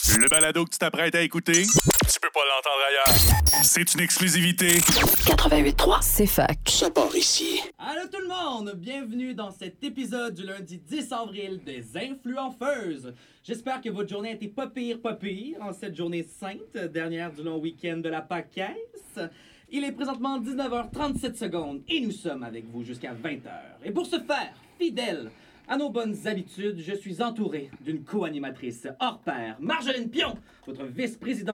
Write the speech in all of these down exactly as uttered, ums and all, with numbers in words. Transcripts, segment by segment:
Le balado que tu t'apprêtes à écouter, tu peux pas l'entendre ailleurs. C'est une exclusivité. quatre-vingt-huit trois, c'est fac. Ça part ici. Allô tout le monde! Bienvenue dans cet épisode du lundi dix avril des Influenceuses. J'espère que votre journée a été pas pire, pas pire, en cette journée sainte, dernière du long week-end de la Pâquesse. Il est présentement dix-neuf heures trente-sept secondes et nous sommes avec vous jusqu'à vingt heures. Et pour ce faire, fidèle à nos bonnes habitudes, je suis entouré d'une co-animatrice hors pair, Marjolaine Pion, votre vice-présidente.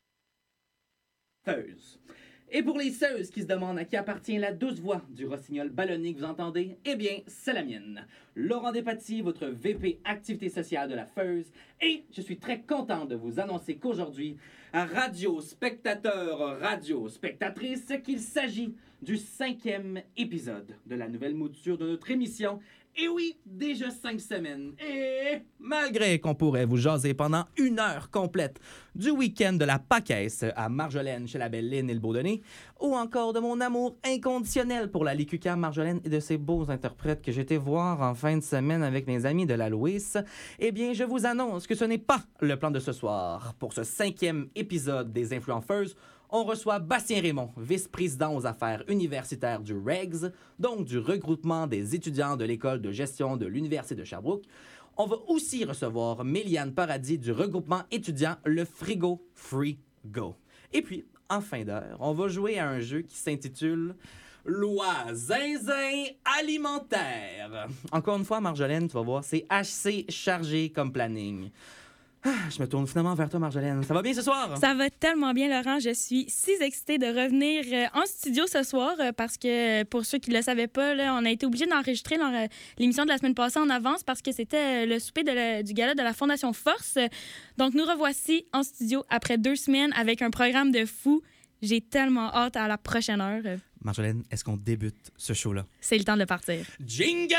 Et pour les seuses qui se demandent à qui appartient la douce voix du rossignol ballonné que vous entendez, eh bien, c'est la mienne. Laurent Despatie, votre V P Activité sociale de la Feuse. Et je suis très content de vous annoncer qu'aujourd'hui, à Radio Spectateur, Radio Spectatrice, qu'il s'agit du cinquième épisode de la nouvelle mouture de notre émission. Et oui, déjà cinq semaines. Et malgré qu'on pourrait vous jaser pendant une heure complète du week-end de la Pâquesse à Marjolaine chez la belle Lynn et le Beaudené, ou encore de mon amour inconditionnel pour la L Q Q Marjolaine et de ses beaux interprètes que j'étais voir en fin de semaine avec mes amis de la Louis, eh bien, je vous annonce que ce n'est pas le plan de ce soir. Pour ce cinquième épisode des Influenceuses, on reçoit Bastien Raymond, vice-président aux affaires universitaires du R E G S, donc du regroupement des étudiants de l'école de gestion de l'Université de Sherbrooke. On va aussi recevoir Méliane Paradis du regroupement étudiant Le Frigo Free Go. Et puis, en fin d'heure, on va jouer à un jeu qui s'intitule Loi zinzin alimentaire. Encore une fois, Marjolaine, tu vas voir, c'est assez chargé comme planning. Ah, je me tourne finalement vers toi, Marjolaine. Ça va bien ce soir? Ça va tellement bien, Laurent. Je suis si excitée de revenir euh, en studio ce soir euh, parce que, pour ceux qui ne le savaient pas, là, on a été obligé d'enregistrer leur, euh, l'émission de la semaine passée en avance parce que c'était euh, le souper de la, du gala de la Fondation Force. Donc, nous revoici en studio après deux semaines avec un programme de fou. J'ai tellement hâte à la prochaine heure. Marjolaine, est-ce qu'on débute ce show-là? C'est le temps de partir. Jingle!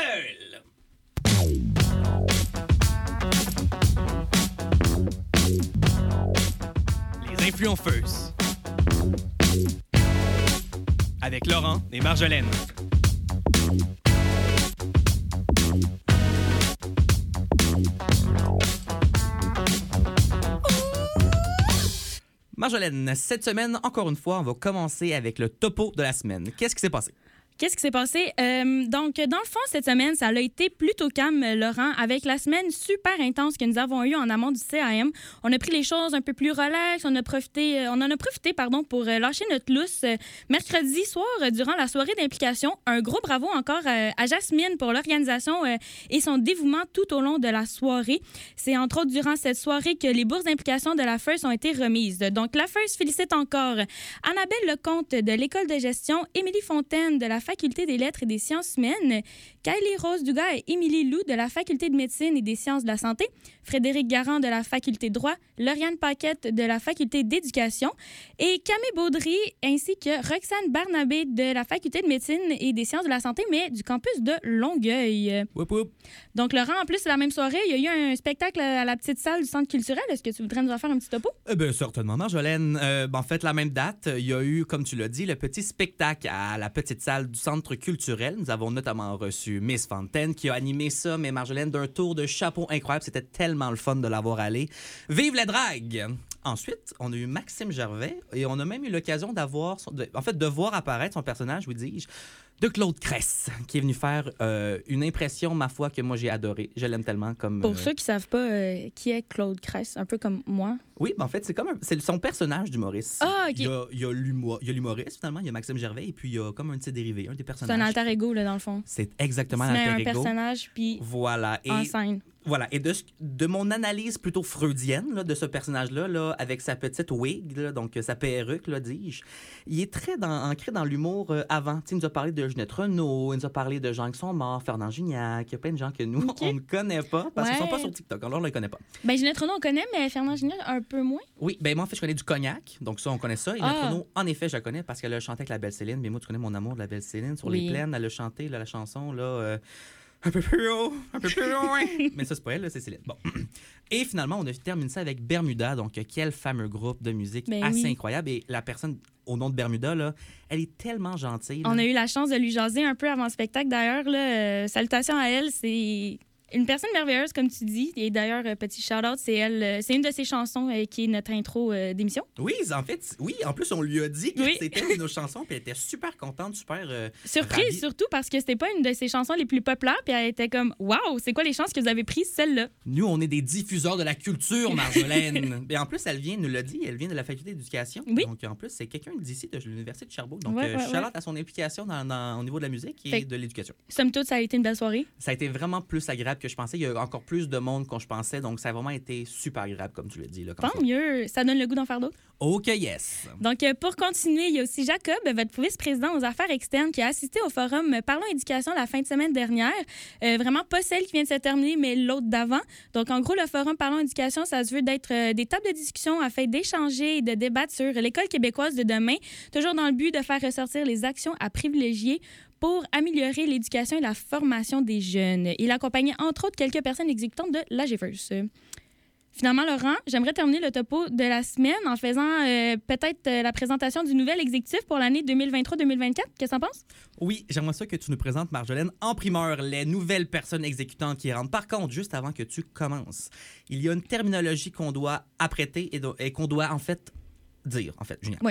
Les Influenceuses. Avec Laurent et Marjolaine. Marjolaine, cette semaine, encore une fois, on va commencer avec le topo de la semaine. Qu'est-ce qui s'est passé? Qu'est-ce qui s'est passé? Euh, donc, dans le fond, cette semaine, ça a été plutôt calme, Laurent, avec la semaine super intense que nous avons eue en amont du C A M. On a pris les choses un peu plus relax, on a profité, on en a profité pardon, pour lâcher notre lousse. Mercredi soir, durant la soirée d'implication, un gros bravo encore à Jasmine pour l'organisation et son dévouement tout au long de la soirée. C'est entre autres durant cette soirée que les bourses d'implication de la First ont été remises. Donc, la First félicite encore Annabelle Lecomte de l'École de gestion, Émilie Fontaine de la Faculté des lettres et des sciences humaines, Kylie Rose Dugas et Émilie Lou de la Faculté de médecine et des sciences de la santé, Frédéric Garand de la Faculté de droit, Lauriane Paquette de la Faculté d'éducation et Camille Baudry ainsi que Roxane Barnabé de la Faculté de médecine et des sciences de la santé, mais du campus de Longueuil. Whoop, whoop. Donc, Laurent, en plus, c'est la même soirée. Il y a eu un spectacle à la petite salle du Centre culturel. Est-ce que tu voudrais nous en faire un petit topo? Eh bien, certainement, Marjolaine. Euh, ben, en fait, la même date, il y a eu, comme tu l'as dit, le petit spectacle à la petite salle du Centre culturel. Nous avons notamment reçu Miss Fontaine qui a animé ça, mais Marjolaine, d'un tour de chapeau incroyable. C'était tellement le fun de l'avoir allé. Vive la drague! Ensuite, on a eu Maxime Gervais et on a même eu l'occasion d'avoir, son, de, en fait, de voir apparaître son personnage, vous dis-je, de Claude Cress, qui est venu faire euh, une impression, ma foi, que moi j'ai adorée. Je l'aime tellement comme... Pour euh... ceux qui ne savent pas euh, qui est Claude Cress, un peu comme moi. Oui, ben en fait, c'est comme un, c'est son personnage d'humoriste. Ah, OK. Il y a, il y a, l'humour, il y a l'humoriste, finalement, il y a Maxime Gervais, et puis il y a comme un de ses dérivés, un des personnages. C'est un alter ego, là, dans le fond. C'est exactement un l'alter ego. un personnage, puis voilà. Et... en scène. Voilà, et de, de mon analyse plutôt freudienne là, de ce personnage-là, là, avec sa petite wig, là, donc sa perruque, là, dis-je, il est très dans, ancré dans l'humour euh, avant. T'sais, il nous a parlé de Ginette Renault, il nous a parlé de gens qui sont morts, Fernand Gignac, il y a plein de gens que nous, okay. on ne connaît pas, parce ouais. qu'ils ne sont pas sur TikTok, alors on ne les connaît pas. Bien, Ginette Renault, on connaît, mais Fernand Gignac, un peu moins. Oui, bien moi, en fait, je connais du cognac, donc ça, on connaît ça. Et Ginette ah. Renault, en effet, je la connais parce qu'elle a chanté avec la belle Céline, mais moi, tu connais mon amour de la belle Céline, sur oui. les plaines, elle a chanté là, la chanson, là... Euh, un peu plus haut, un peu plus loin. Mais ça, c'est pas elle, là, c'est Céline. Bon. Et finalement, on a terminé ça avec Bermuda. Donc, quel fameux groupe de musique ben assez oui. incroyable. Et la personne au nom de Bermuda, là, elle est tellement gentille. Là. On a eu la chance de lui jaser un peu avant le spectacle. D'ailleurs, là, euh, salutations à elle. C'est Une personne merveilleuse, comme tu dis. Et d'ailleurs, euh, petit shout-out, c'est elle. euh, c'est une de ses chansons euh, qui est notre intro euh, d'émission. Oui, en fait, oui. En plus, on lui a dit que Oui. c'était une de nos chansons, puis elle était super contente, super euh, Surprise, ravie. surtout parce que c'était pas une de ses chansons les plus populaires. Puis elle était comme, waouh, c'est quoi les chances que vous avez pris celle-là? Nous, on est des diffuseurs de la culture, Marjolaine. Et en plus, elle vient, nous l'a dit, elle vient de la faculté d'éducation. Oui. Donc, en plus, c'est quelqu'un d'ici, de l'Université de Sherbrooke. Donc, Ouais, euh, ouais, shout-out ouais. à son implication dans, dans- au niveau de la musique et Fait- de l'éducation. Somme toute, ça a été une belle soirée. Ça a été vraiment plus agréable que je pensais. Il y a encore plus de monde que je pensais. Donc, ça a vraiment été super agréable, comme tu l'as dit. Là, comme Tant ça. mieux, ça donne le goût d'en faire d'autres. OK, yes. Donc, euh, pour continuer, il y a aussi Jacob, votre vice-président aux affaires externes, qui a assisté au forum Parlons éducation la fin de semaine dernière. Euh, vraiment pas celle qui vient de se terminer, mais l'autre d'avant. Donc, en gros, le forum Parlons éducation, ça se veut d'être euh, des tables de discussion afin d'échanger et de débattre sur l'école québécoise de demain, toujours dans le but de faire ressortir les actions à privilégier pour améliorer l'éducation et la formation des jeunes. Il accompagnait entre autres quelques personnes exécutantes de l'A G F E R S. Finalement, Laurent, j'aimerais terminer le topo de la semaine en faisant euh, peut-être euh, la présentation du nouvel exécutif pour l'année deux mille vingt-trois deux mille vingt-quatre. Qu'est-ce que t'en penses? Oui, j'aimerais ça que tu nous présentes, Marjolaine, en primeur, les nouvelles personnes exécutantes qui rentrent. Par contre, juste avant que tu commences, il y a une terminologie qu'on doit apprêter et, do- et qu'on doit, en fait, dire. En fait, génial. Oui.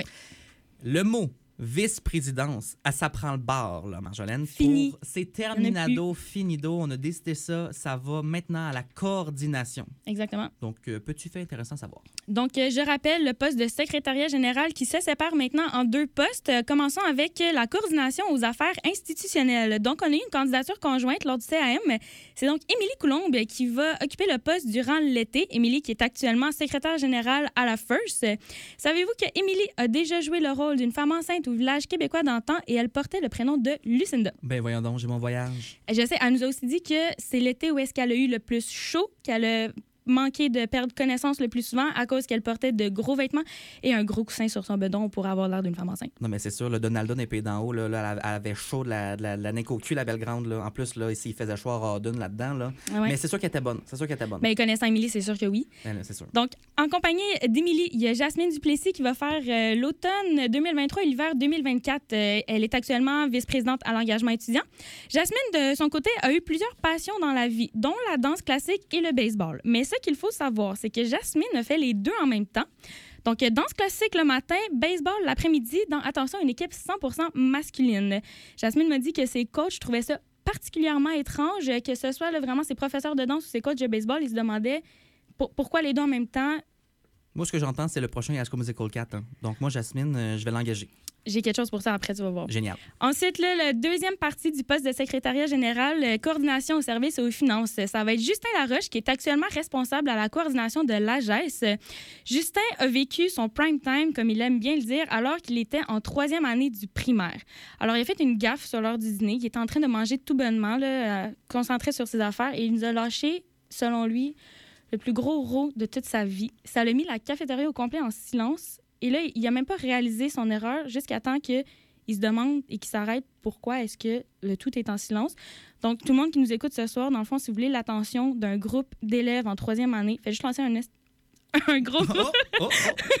Le mot vice-présidence, ah, ça prend le bar, là, Marjolaine. Fini. Pour- C'est terminado, finido. On a décidé ça. Ça va maintenant à la coordination. Exactement. Donc, euh, petit fait intéressant à savoir. Donc, euh, je rappelle le poste de secrétariat général qui se sépare maintenant en deux postes. Euh, commençons avec euh, la coordination aux affaires institutionnelles. Donc, on a eu une candidature conjointe lors du C A M. C'est donc Émilie Coulombe qui va occuper le poste durant l'été. Émilie qui est actuellement secrétaire générale à la F E R S. Savez-vous que Émilie a déjà joué le rôle d'une femme enceinte au village québécois d'antan et elle portait le prénom de Lucinda? Ben voyons donc, j'ai mon voyage. Je sais, elle nous a aussi dit que c'est l'été où est-ce qu'elle a eu le plus chaud, qu'elle a manqué de perdre connaissance le plus souvent à cause qu'elle portait de gros vêtements et un gros coussin sur son bedon pour avoir l'air d'une femme enceinte. Non, mais c'est sûr, le Donalda n'est pas d'en haut. Là, là, elle avait chaud de la, de la, de la neck au cul, la belle grande. Là. En plus, là, ici, il faisait chaud à Rawdon là-dedans. Là. Ah ouais. Mais c'est sûr qu'elle était bonne. C'est sûr qu'elle était bonne. Bien, connaissant Émilie, c'est sûr que oui. Ben là, c'est sûr. Donc, en compagnie d'Émilie, il y a Jasmine Duplessis qui va faire euh, l'automne deux mille vingt-trois et l'hiver deux mille vingt-quatre. Euh, elle est actuellement vice-présidente à l'engagement étudiant. Jasmine, de son côté, a eu plusieurs passions dans la vie, dont la danse classique et le baseball. Mais ce qu'il faut savoir, c'est que Jasmine a fait les deux en même temps. Donc, euh, danse classique le matin, baseball l'après-midi, dans, attention, une équipe cent pour cent masculine. Jasmine m'a dit que ses coachs trouvaient ça particulièrement étrange, que ce soit là, vraiment ses professeurs de danse ou ses coachs de baseball, ils se demandaient pour- pourquoi les deux en même temps. Moi, ce que j'entends, c'est le prochain High School Musical quatre. Hein. Donc, moi, Jasmine, euh, je vais l'engager. J'ai quelque chose pour ça après, tu vas voir. Génial. Ensuite, là, la deuxième partie du poste de secrétariat général, euh, coordination aux services et aux finances. Ça va être Justin Laroche, qui est actuellement responsable à la coordination de l'A G E S. Justin a vécu son prime time, comme il aime bien le dire, alors qu'il était en troisième année du primaire. Alors, il a fait une gaffe sur l'heure du dîner. Il était en train de manger tout bonnement, là, euh, concentré sur ses affaires, et il nous a lâché, selon lui, le plus gros rot de toute sa vie. Ça l'a mis la cafétéria au complet en silence. Et là, il n'a même pas réalisé son erreur jusqu'à temps qu'il se demande et qu'il s'arrête pourquoi est-ce que le tout est en silence. Donc, tout le monde qui nous écoute ce soir, dans le fond, si vous voulez l'attention d'un groupe d'élèves en troisième année, faites juste lancer un, est- un gros Oh, oh, oh.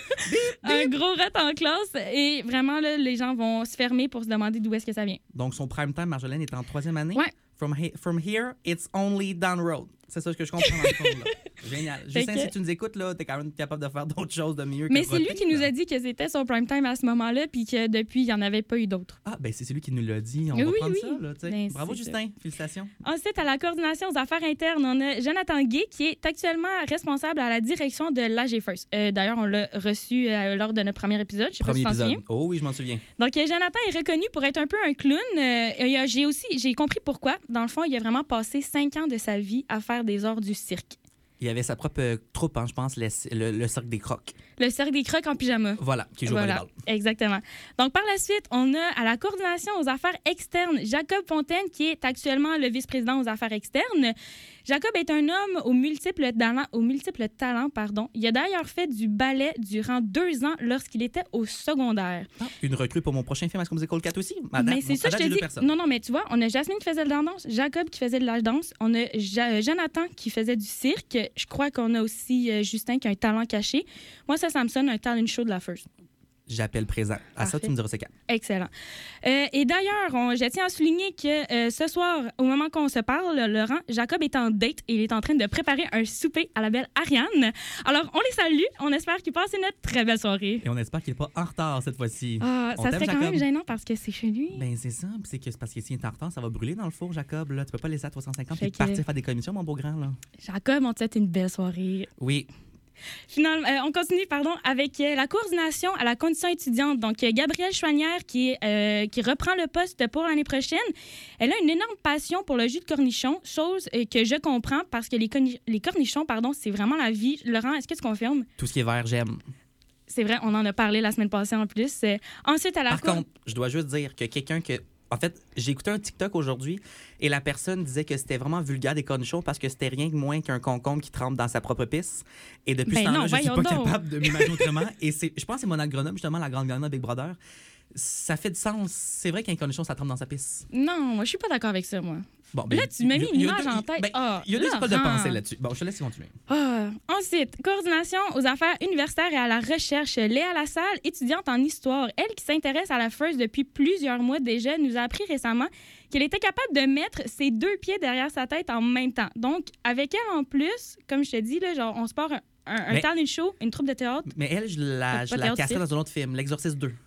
un gros rat en classe et vraiment, là, les gens vont se fermer pour se demander d'où est-ce que ça vient. Donc, son prime time, Marjolaine, est en troisième année. Ouais. From, he- from here, it's only down the road. C'est ça que je comprends dans le fond. Là. Génial. Fait Justin, que- si tu nous écoutes, là, t'es quand même capable de faire d'autres choses de mieux que Mais c'est lui roter, qui nous là. a dit que c'était son prime time à ce moment-là puis que depuis, il n'y en avait pas eu d'autres. Ah, ben c'est celui qui nous l'a dit. On Oui, va prendre oui. ça, là, tu sais. Ben, Bravo, c'est Justin. Félicitations. Ensuite, à la coordination aux affaires internes, on a Jonathan Gay, qui est actuellement responsable à la direction de l'A G F E R S. Euh, D'ailleurs, on l'a reçu euh, lors de notre premier épisode. Je sais Premier pas si tu t'en épisode. souviens. Oh oui, je m'en souviens. Donc, euh, Jonathan est reconnu pour être un peu un clown. Euh, il a- j'ai aussi, j'ai compris pourquoi. Dans le fond, il a vraiment passé cinq ans de sa vie à faire des arts du cirque. Il y avait sa propre euh, troupe, hein, je pense, le, le, le Cirque des Crocs. Le cirque des crocs en pyjama. Voilà, qui joue Voilà, au volleyball. exactement. Donc, par la suite, on a à la coordination aux affaires externes Jacob Fontaine, qui est actuellement le vice-président aux affaires externes. Jacob est un homme aux multiples talents. Aux multiples talents pardon. Il a d'ailleurs fait du ballet durant deux ans lorsqu'il était au secondaire. Ah, une recrue pour mon prochain film, est-ce qu'on musical quatre aussi? Madame, Mais c'est ça, à je date, te j'ai deux dis. personnes. Non, non, mais tu vois, on a Jasmine qui faisait de la danse, Jacob qui faisait de la danse, on a Ja- Jonathan qui faisait du cirque. Je crois qu'on a aussi euh, Justin qui a un talent caché. Moi, ça, ça me sonne un talent show de la First. J'appelle présent. À ça, Parfait. tu me diras c'est quand. Excellent. Euh, et d'ailleurs, on- je tiens à souligner que euh, ce soir, au moment qu'on se parle, Laurent, Jacob est en date et il est en train de préparer un souper à la belle Ariane. Alors, on les salue. On espère qu'ils passent une très belle soirée. Et on espère qu'il n'est pas en retard cette fois-ci. Ah, On ça t'aime, serait quand Jacob? même gênant parce que c'est chez lui. Ben, c'est ça. Puis c'est que c'est parce que s'il est en retard, ça va brûler dans le four, Jacob. Là. Tu peux pas laisser à trois cent cinquante Fait et que- partir faire des commissions, mon beau grand. Là. Jacob, on te souhaite une belle soirée. Oui. Finalement, euh, on continue pardon, avec euh, la coordination à la condition étudiante. Donc, euh, Gabrielle Chouanière, qui, est, euh, qui reprend le poste pour l'année prochaine, elle a une énorme passion pour le jus de cornichon, chose euh, que je comprends parce que les, corni- les cornichons, pardon, c'est vraiment la vie. Laurent, est-ce que tu confirmes? Tout ce qui est vert, j'aime. C'est vrai, on en a parlé la semaine passée en plus. Euh, ensuite, à la Par cour- contre, je dois juste dire que quelqu'un que. En fait, j'ai écouté un TikTok aujourd'hui et la personne disait que c'était vraiment vulgaire des cornichons parce que c'était rien de moins qu'un concombre qui trempe dans sa propre pisse. Et depuis Ben ce temps-là, non, je suis voyons pas donc. capable de m'imaginer autrement. Et c'est, je pense que c'est mon agronome, justement, la grande Grenoble Big Brother. Ça fait du sens. C'est vrai qu'un cornichon, ça trempe dans sa pisse. Non, moi, je suis pas d'accord avec ça, moi. Bon, Là, tu m'as il y mis a- une il y a image deux- en tête. ben, Ah, il y a deux écoles de Laurent. pensée là-dessus. Bon, je te laisse continuer. Ah. Ensuite, coordination aux affaires universitaires et à la recherche. Léa Lassalle, étudiante en histoire, elle qui s'intéresse à la First depuis plusieurs mois déjà, nous a appris récemment qu'elle était capable de mettre ses deux pieds derrière sa tête en même temps. Donc, avec elle en plus, comme je te dis, là, genre, on se part un, un, un Mais- talent show, une troupe de théâtre. Mais elle, je la, Pas je de la théâtre casserais ici. dans un autre film, L'Exorciste deux.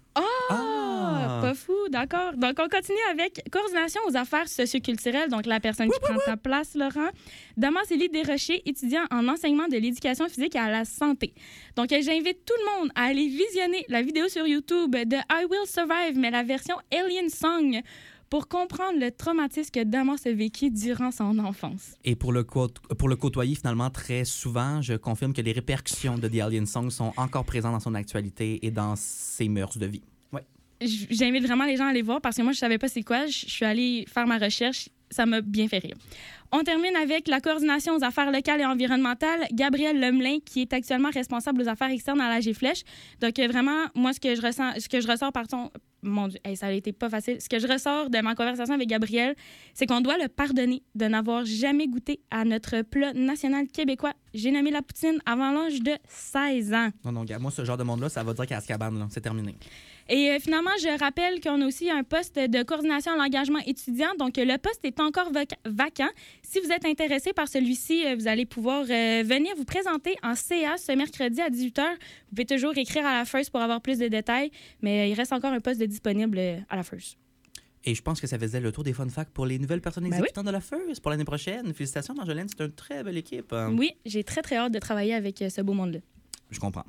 Ah, pas fou, d'accord. Donc, on continue avec coordination aux affaires socioculturelles, donc la personne qui prend ta place, Laurent. Damas Élie Desrochers, étudiant en enseignement de l'éducation physique et à la santé. Donc, euh, j'invite tout le monde à aller visionner la vidéo sur YouTube de I Will Survive, mais la version Alien Song, pour comprendre le traumatisme que Damas a vécu durant son enfance. Et pour le, cô- pour le côtoyer, finalement, très souvent, je confirme que les répercussions de The Alien Song sont encore présentes dans son actualité et dans ses mœurs de vie. Ouais. J- J'invite vraiment les gens à aller voir parce que moi, je savais pas c'est quoi. Je je suis allée faire ma recherche. Ça m'a bien fait rire. On termine avec la coordination aux affaires locales et environnementales. Gabrielle Lemelin, qui est actuellement responsable aux affaires externes à la G-Flèche. Donc, euh, vraiment, moi, ce que je ressens, ce que je ressors, pardon, mon Dieu, hey, ça a été pas facile. Ce que je ressors de ma conversation avec Gabrielle, c'est qu'on doit le pardonner de n'avoir jamais goûté à notre plat national québécois. J'ai nommé la poutine avant l'âge de seize ans. Non, non, gars, moi, ce genre de monde-là, ça va dire qu'à Azkaban, là, c'est terminé. Et euh, finalement, je rappelle qu'on a aussi un poste de coordination à l'engagement étudiant. Donc, euh, le poste est encore vac- vacant. Si vous êtes intéressé par celui-ci, euh, vous allez pouvoir euh, venir vous présenter en C A ce mercredi à dix-huit heures. Vous pouvez toujours écrire à la First pour avoir plus de détails, mais euh, il reste encore un poste de disponible euh, à la First. Et je pense que ça faisait le tour des fun facts pour les nouvelles personnes Ben exécutantes de la First pour l'année prochaine. Félicitations, Marjolaine, c'est une très belle équipe. Euh, Oui, j'ai très, très hâte de travailler avec euh, ce beau monde-là. Je comprends.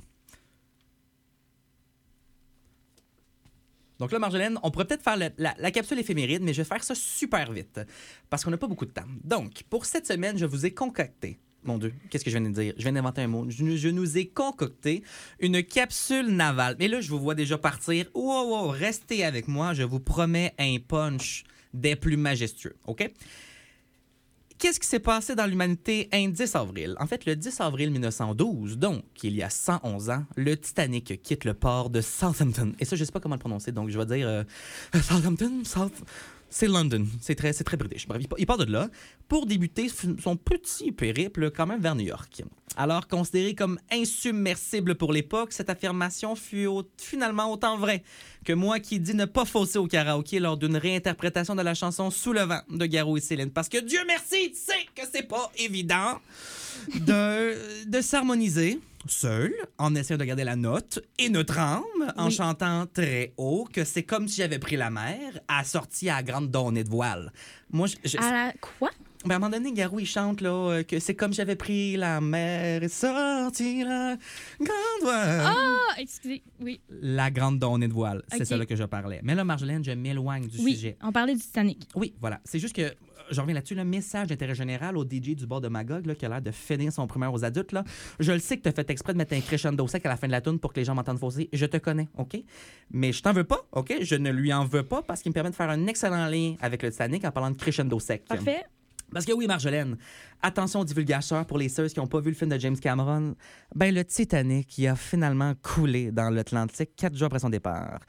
Donc là, Marjolaine, on pourrait peut-être faire le- la, la capsule éphéméride, mais je vais faire ça super vite parce qu'on n'a pas beaucoup de temps. Donc, pour cette semaine, je vous ai concocté. Mon Dieu, qu'est-ce que je viens de dire? Je viens d'inventer un mot. Je, je nous ai concocté une capsule navale. Mais là, je vous vois déjà partir. Wow, wow, restez avec moi. Je vous promets un punch des plus majestueux. OK? Qu'est-ce qui s'est passé dans l'humanité un dix avril? En fait, le dix avril mille neuf cent douze, donc il y a cent onze ans, le Titanic quitte le port de Southampton. Et ça, je ne sais pas comment le prononcer, donc je vais dire euh, Southampton, South... C'est London. C'est très, c'est très british. Bref, il pa- il part de là pour débuter f- son petit périple quand même vers New York. Alors, considéré comme insubmersible pour l'époque, cette affirmation fut au- finalement autant vraie que moi qui dis ne pas fausser au karaoké lors d'une réinterprétation de la chanson Sous le vent de Garou et Céline. Parce que Dieu merci, tu sais que c'est pas évident de, de s'harmoniser seul, en essayant de garder la note et notre âme, en Oui. chantant très haut, que c'est comme si j'avais pris la mer, assortie à la grande donnée de voile. Moi, je, je- À la quoi? ben, à un moment donné, Garou, il chante là, euh, que c'est comme si j'avais pris la mer et sorti la grande voile. Ah, excusez, oui. La grande donnée de voile, c'est Ok. ça là que je parlais. Mais là, Marjolaine, je m'éloigne du Oui, sujet. on parlait du Titanic. Oui, voilà. C'est juste que, euh, je reviens là-dessus, le message d'intérêt général au D J du bord de Magog, là, qui a l'air de finir son primaire aux adultes. Là. Je le sais que tu as fait exprès de mettre un crescendo sec à la fin de la tune pour que les gens m'entendent fausser. Je te connais, OK? Mais je t'en veux pas, OK? Je ne lui en veux pas parce qu'il me permet de faire un excellent lien avec le Titanic en parlant de crescendo sec. Parfait. Parce que oui, Marjolaine, attention aux divulgateurs pour les sœurs qui n'ont pas vu le film de James Cameron. Ben, le Titanic, qui a finalement coulé dans l'Atlantique quatre jours après son départ.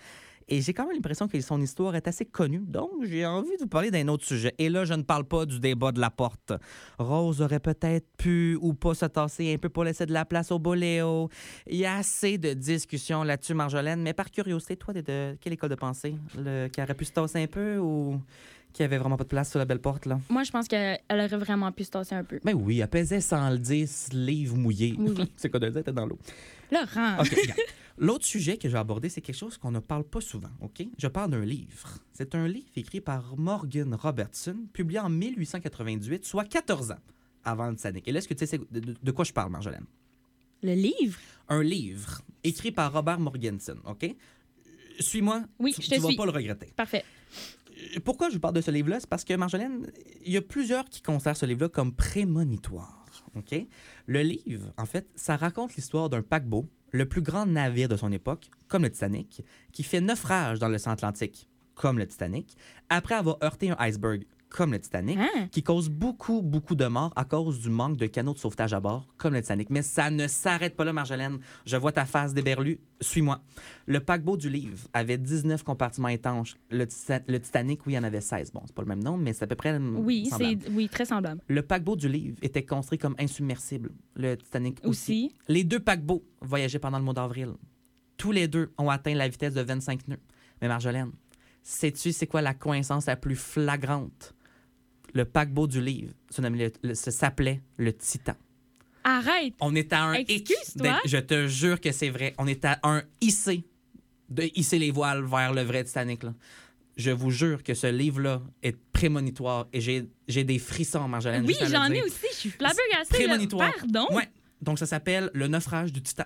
Et j'ai quand même l'impression que son histoire est assez connue. Donc, j'ai envie de vous parler d'un autre sujet. Et là, je ne parle pas du débat de la porte. Rose aurait peut-être pu ou pas se tasser un peu pour laisser de la place au boléo. Il y a assez de discussions là-dessus, Marjolaine. Mais par curiosité, toi, t'es de quelle école de pensée? Le... Qui aurait pu se tasser un peu ou qui avait vraiment pas de place sur la belle porte, là? Moi, je pense qu'elle aurait vraiment pu se tasser un peu. Ben oui, elle pesait cent dix livres mouillés. Oui, oui. C'est quoi de le dire, elle était dans l'eau. Laurent! OK, regarde. L'autre sujet que je vais aborder, c'est quelque chose qu'on ne parle pas souvent, OK? Je parle d'un livre. C'est un livre écrit par Morgan Robertson, publié en mille huit cent quatre-vingt-dix-huit, soit quatorze ans avant le Titanic. Et là, est-ce que tu sais de, de, de quoi je parle, Marjolaine? Le livre? Un livre écrit par Robert Morgenson, OK? Suis-moi, Oui, tu, je te tu vas suis. pas le regretter. Parfait. Pourquoi je vous parle de ce livre-là? C'est parce que, Marjolaine, il y a plusieurs qui considèrent ce livre-là comme prémonitoire. OK? Le livre, en fait, ça raconte l'histoire d'un paquebot, le plus grand navire de son époque, comme le Titanic, qui fait naufrage dans l'océan Atlantique, comme le Titanic, après avoir heurté un iceberg, comme le Titanic, Hein? qui cause beaucoup, beaucoup de morts à cause du manque de canaux de sauvetage à bord, comme le Titanic. Mais ça ne s'arrête pas là, Marjolaine. Je vois ta face d'éberlu. Suis-moi. Le paquebot du livre avait dix-neuf compartiments étanches. Le, Tita- le Titanic, oui, il y en avait seize. Bon, c'est pas le même nombre, mais c'est à peu près Oui, semblable. c'est oui, très semblable. Le paquebot du livre était construit comme insubmersible. Le Titanic aussi. Aussi. Les deux paquebots voyageaient pendant le mois d'avril. Tous les deux ont atteint la vitesse de vingt-cinq nœuds. Mais Marjolaine, sais-tu c'est quoi la coïncidence la plus flagrante? Le paquebot du livre se, nommait le- le- se s'appelait le Titan. Arrête! On est à un hic Excuse-toi. d'être- Je te jure que c'est vrai. On est à un hisser de hisser les voiles vers le vrai Titanic. Là. Je vous jure que ce livre-là est prémonitoire et j'ai, j'ai des frissons, Marjolaine. Oui, juste à le j'en ai dire. aussi. Je suis flabbergastée. là. Prémonitoire. Pardon? Ouais. Donc, ça s'appelle Le naufrage du Titan.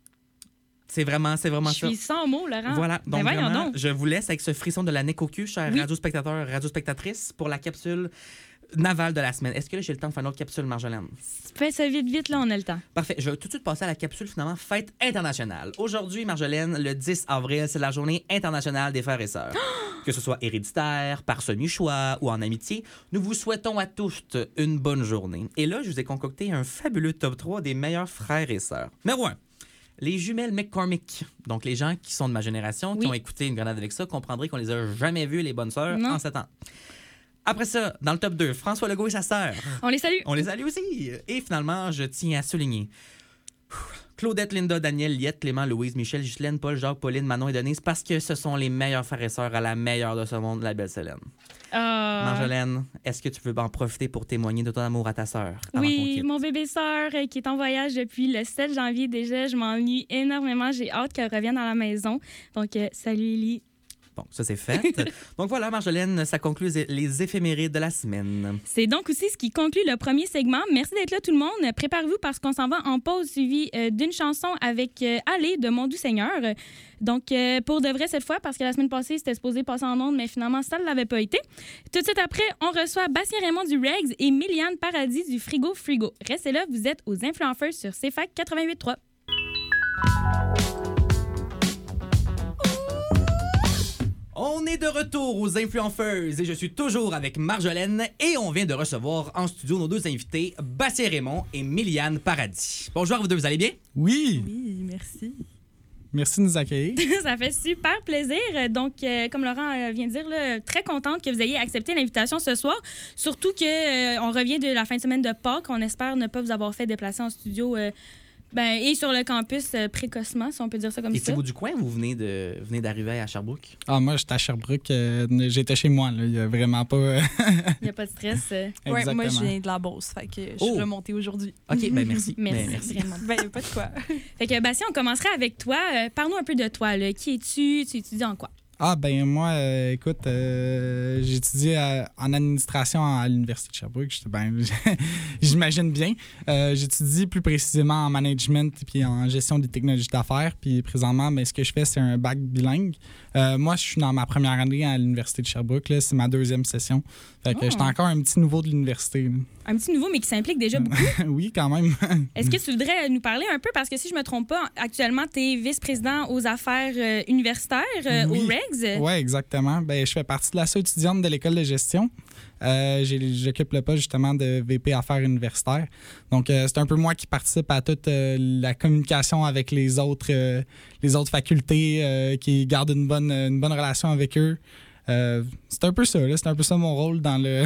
C'est vraiment, c'est vraiment Je ça. suis sans mots, Laurent. Voilà, Ben donc voyons vraiment, donc. je vous laisse avec ce frisson de la neck au cul, chers Oui. radiospectateurs, radiospectatrices, pour la capsule navale de la semaine. Est-ce que là, j'ai le temps de faire une autre capsule, Marjolaine? Fais ça vite, vite, là, on a le temps. Parfait. Je vais tout de suite passer à la capsule, finalement, fête internationale. Aujourd'hui, Marjolaine, le dix avril, c'est la journée internationale des frères et sœurs. Que ce soit héréditaire, par semi-choix ou en amitié, nous vous souhaitons à tous une bonne journée. Et là, je vous ai concocté un fabuleux top trois des meilleurs frères et sœurs. Numéro un. Les jumelles McCormick. Donc, les gens qui sont de ma génération, qui Oui. ont écouté Une grenade avec ça, comprendraient qu'on les a jamais vus, les bonnes sœurs, Non. en sept ans. Après ça, dans le top deux, François Legault et sa sœur. On les salue. On les salue aussi. Et finalement, je tiens à souligner Claudette, Linda, Daniel, Liette, Clément, Louise, Michel, Ghislaine, Paul, Jacques, Pauline, Manon et Denise, parce que ce sont les meilleurs frères et sœurs à la meilleure de ce monde, la belle Célène. Ah. Marjolaine, est-ce que tu veux en profiter pour témoigner de ton amour à ta sœur avant qu'on Oui, quitte? mon bébé sœur euh, qui est en voyage depuis le sept janvier déjà. Je m'ennuie énormément. J'ai hâte qu'elle revienne à la maison. Donc, euh, salut Ellie. Bon, ça c'est fait. Donc voilà, Marjolaine, ça conclut les éphémérides de la semaine. C'est donc aussi ce qui conclut le premier segment. Merci d'être là tout le monde. Préparez-vous parce qu'on s'en va en pause suivie euh, d'une chanson avec euh, Allez de Mon Doux Seigneur. Donc, euh, pour de vrai cette fois, parce que la semaine passée, c'était supposé passer en ondes, mais finalement, ça ne l'avait pas été. Tout de suite après, on reçoit Bastien Raymond du Regs et Miliane Paradis du Frigo Frigo. Restez là, vous êtes aux Influenceurs sur C F A C quatre-vingt-huit trois. On est de retour aux Influenceuses et je suis toujours avec Marjolaine et on vient de recevoir en studio nos deux invités, Bastien Raymond et Miliane Paradis. Bonjour à vous deux, vous allez bien? Oui, Oui, merci. merci de nous accueillir. Ça fait super plaisir. Donc, euh, comme Laurent euh, vient de dire, là, très contente que vous ayez accepté l'invitation ce soir. Surtout que euh, on revient de la fin de semaine de Pâques. On espère ne pas vous avoir fait déplacer en studio euh, ben, et sur le campus euh, précocement, si on peut dire ça comme ça. Étiez-vous du coin ou vous venez, de, venez d'arriver à Sherbrooke? Ah, moi, j'étais à Sherbrooke. euh, j'étais chez moi. Là. Il n'y a vraiment pas. euh, Il n'y a pas de stress. euh. Ouais, moi, je Exactement. viens de la Beauce, fait que je suis Oh. remontée aujourd'hui. OK, ben merci. Merci, Ben, merci. vraiment. Ben, pas de quoi. Fait que, Bastien, on commencerait avec toi. Euh, Parle-nous un peu de toi. Là. Qui es-tu? Tu étudies en quoi? Ah, ben moi, euh, écoute, euh, j'ai étudié euh, en administration à l'Université de Sherbrooke. J'étais ben, j'imagine bien. Euh, j'étudie plus précisément en management puis en gestion des technologies d'affaires. Puis présentement, ben, ce que je fais, c'est un bac bilingue. Euh, moi, je suis dans ma première année à l'Université de Sherbrooke. Là. C'est ma deuxième session. Fait que Oh. j'étais encore un petit nouveau de l'université. là. Un petit nouveau, mais qui s'implique déjà beaucoup. Oui, quand même. Est-ce que tu voudrais nous parler un peu? Parce que si je me trompe pas, actuellement, tu es vice-président aux affaires euh, universitaires euh, Oui. au Regs. Regs? Oui, exactement. Ben, je fais partie de l'asso étudiante de l'école de gestion. Euh, j'ai, j'occupe le poste justement de V P Affaires universitaires. Donc, euh, c'est un peu moi qui participe à toute euh, la communication avec les autres, euh, les autres facultés, euh, qui gardent une bonne, une bonne relation avec eux. Euh, c'est un peu ça, là. C'est un peu ça mon rôle dans le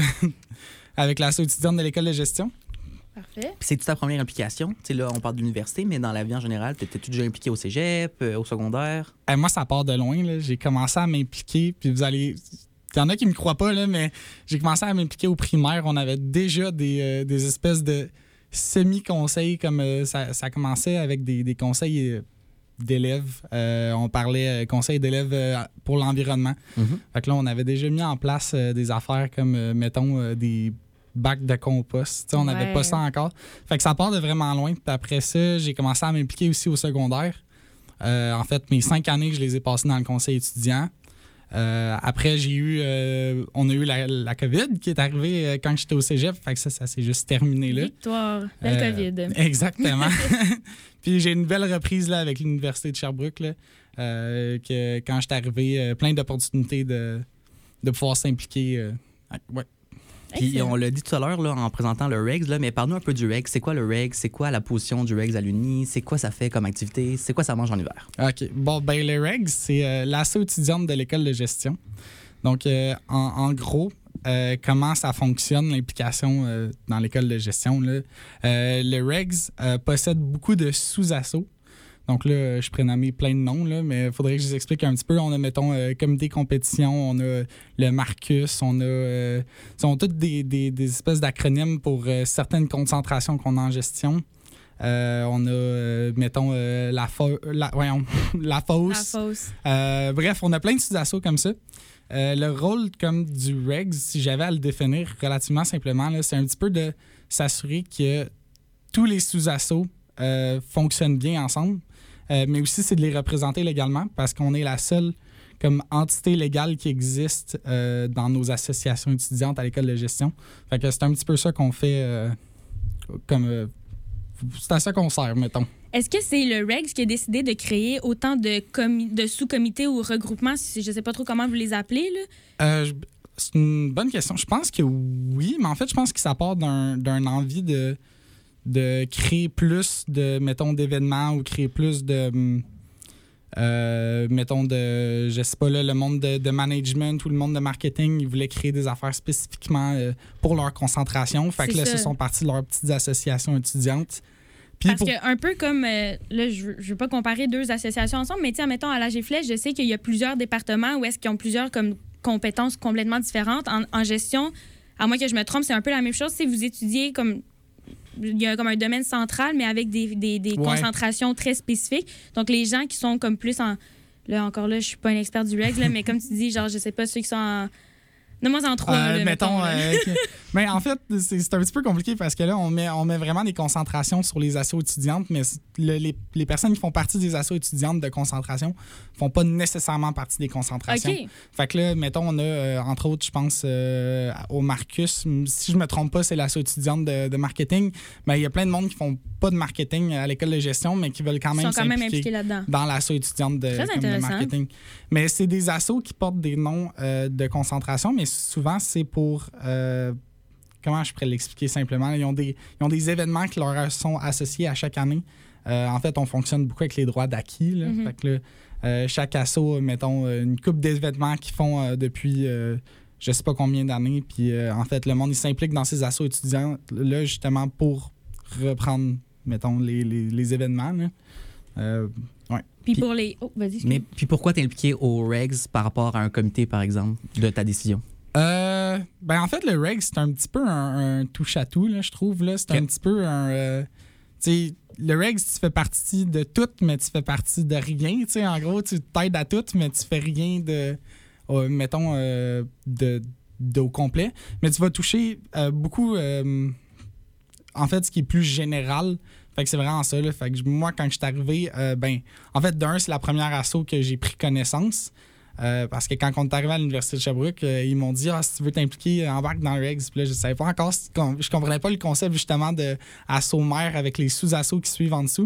avec l'asso étudiante de l'école de gestion. Parfait. Puis c'est-tu ta première implication? Tu sais, là, on parle d'université, mais dans la vie en général, t'étais-tu déjà impliqué au cégep, euh, au secondaire? Euh, moi, ça part de loin. Là. J'ai commencé à m'impliquer, puis vous allez... Il y en a qui me croient pas, là, mais j'ai commencé à m'impliquer au primaire. On avait déjà des, euh, des espèces de semi-conseils, comme euh, ça, ça commençait avec des, des conseils euh, d'élèves. Euh, on parlait euh, conseils d'élèves euh, pour l'environnement. Mm-hmm. Fait que là, on avait déjà mis en place euh, des affaires comme, euh, mettons, euh, des bacs de compost. T'sais, on n'avait Ouais. pas ça encore. Fait que ça part de vraiment loin. Puis après ça, j'ai commencé à m'impliquer aussi au secondaire. Euh, en fait, mes cinq années, je les ai passées dans le conseil étudiant. Euh, après, j'ai eu, euh, on a eu la, la COVID qui est arrivée euh, quand j'étais au cégep. Fait que ça, ça s'est juste terminé là. Victoire. Belle Euh, COVID. Exactement. Puis j'ai une belle reprise là, avec l'Université de Sherbrooke. Là, euh, que quand j'étais arrivé, euh, plein d'opportunités de, de pouvoir s'impliquer. Euh, ouais. Puis Excellent. on l'a dit tout à l'heure là, en présentant le Regs, là, mais parle-nous un peu du Regs. C'est quoi le Regs? C'est quoi la position du Regs à l'Uni? C'est quoi ça fait comme activité? C'est quoi ça mange en hiver? OK. Bon, ben le Regs, c'est euh, l'asso étudiante de l'école de gestion. Donc, euh, en, en gros, euh, comment ça fonctionne, l'implication euh, dans l'école de gestion, là. Euh, le Regs euh, possède beaucoup de sous-assos. Donc là, je pourrais nommer plein de noms, là, mais il faudrait que je vous explique un petit peu. On a, mettons, euh, comité compétition, on a le Marcus, on a... Euh, sont toutes des, des, des espèces d'acronymes pour euh, certaines concentrations qu'on a en gestion. Euh, on a, euh, mettons, euh, la, fo- la, voyons, la La fosse. fausse. Euh, bref, on a plein de sous-assos comme ça. Euh, le rôle comme du Regs, si j'avais à le définir relativement simplement, là, c'est un petit peu de s'assurer que tous les sous-assos euh, fonctionnent bien ensemble, euh, mais aussi c'est de les représenter légalement parce qu'on est la seule comme entité légale qui existe euh, dans nos associations étudiantes à l'école de gestion. Fait que c'est un petit peu ça qu'on fait euh, comme... Euh, c'est à ça qu'on sert, mettons. Est-ce que c'est le Regs qui a décidé de créer autant de, comi- de sous-comités ou regroupements? Si- Je ne sais pas trop comment vous les appelez. Là. Euh, je- c'est une bonne question. Je pense que oui, mais en fait, je pense que ça part d'un, d'un envie de, de créer plus de, mettons, d'événements ou créer plus de, hum, euh, mettons, de, je sais pas, là, le monde de, de management ou le monde de marketing, ils voulaient créer des affaires spécifiquement euh, pour leur concentration. Fait que C'est là, ça. ce sont partis de leurs petites associations étudiantes. Puis Parce pour- que un peu comme, euh, là, je ne veux pas comparer deux associations ensemble, mais tiens, mettons, à l'A G Flèche, je sais qu'il y a plusieurs départements où est-ce qu'ils ont plusieurs comme, compétences complètement différentes. En, en gestion, à moins que je me trompe, c'est un peu la même chose. Si vous étudiez comme... Il y a comme un domaine central, mais avec des, des, des Ouais. concentrations très spécifiques. Donc, les gens qui sont comme plus en... Là, encore là, je suis pas un expert du Regs, là, mais comme tu dis, genre, je sais pas, ceux qui sont en... Nomme-moi en trois, Euh, là, mettons, là. euh, que- mais en fait, c'est, c'est un petit peu compliqué parce que là, on met, on met vraiment des concentrations sur les assos étudiantes, mais c'est- le- les, les personnes qui font partie des assos étudiantes de concentration font pas nécessairement partie des concentrations. OK. Fait que là, mettons, on a, euh, entre autres, je pense, euh, au Marcus, si je me trompe pas, c'est l'asso étudiante de, de marketing, mais il y a plein de monde qui font pas de marketing à l'école de gestion, mais qui veulent quand Ils même sont quand même s'impliquer impliqués là-dedans. dans l'asso étudiante de, Très comme de intéressant. marketing. Mais c'est des assos qui portent des noms euh, de concentration, mais souvent, c'est pour... euh, comment je pourrais l'expliquer simplement? Ils ont, des, ils ont des événements qui leur sont associés à chaque année. Euh, en fait, on fonctionne beaucoup avec les droits d'acquis. Là. Mhm. Fait que là, euh, chaque asso, mettons, euh, une couple d'événements qu'ils font euh, depuis... euh, je sais pas combien d'années. Puis, euh, en fait, le monde, il s'implique dans ces assos étudiants-là, justement, pour reprendre, mettons, les, les, les événements. Là. Euh, ouais. Puis Puis- pour les... Oh, vas-y. excuse. Mais puis pourquoi t'es impliqué au Regs par rapport à un comité, par exemple, de ta décision? Euh, ben, en fait, le Regs, c'est un petit peu un, un touche-à-tout, là, je trouve. Là. C'est Ok. un petit peu un... euh, tu sais, le Regs, tu fais partie de tout, mais tu fais partie de rien. Tu sais, en gros, tu t'aides à tout, mais tu fais rien de... euh, mettons, euh, de, de au complet. Mais tu vas toucher euh, beaucoup... euh, en fait, ce qui est plus général. Fait que c'est vraiment ça. Là. Fait que moi, quand je suis arrivé, euh, ben, en fait, d'un, c'est la première asso que j'ai pris connaissance. Euh, parce que quand on est arrivé à l'Université de Sherbrooke, euh, ils m'ont dit « Ah, si tu veux t'impliquer, embarque dans le Regs. » Puis là, je savais pas encore, si- je comprenais pas le concept justement de asso mère avec les sous-assos qui suivent en dessous.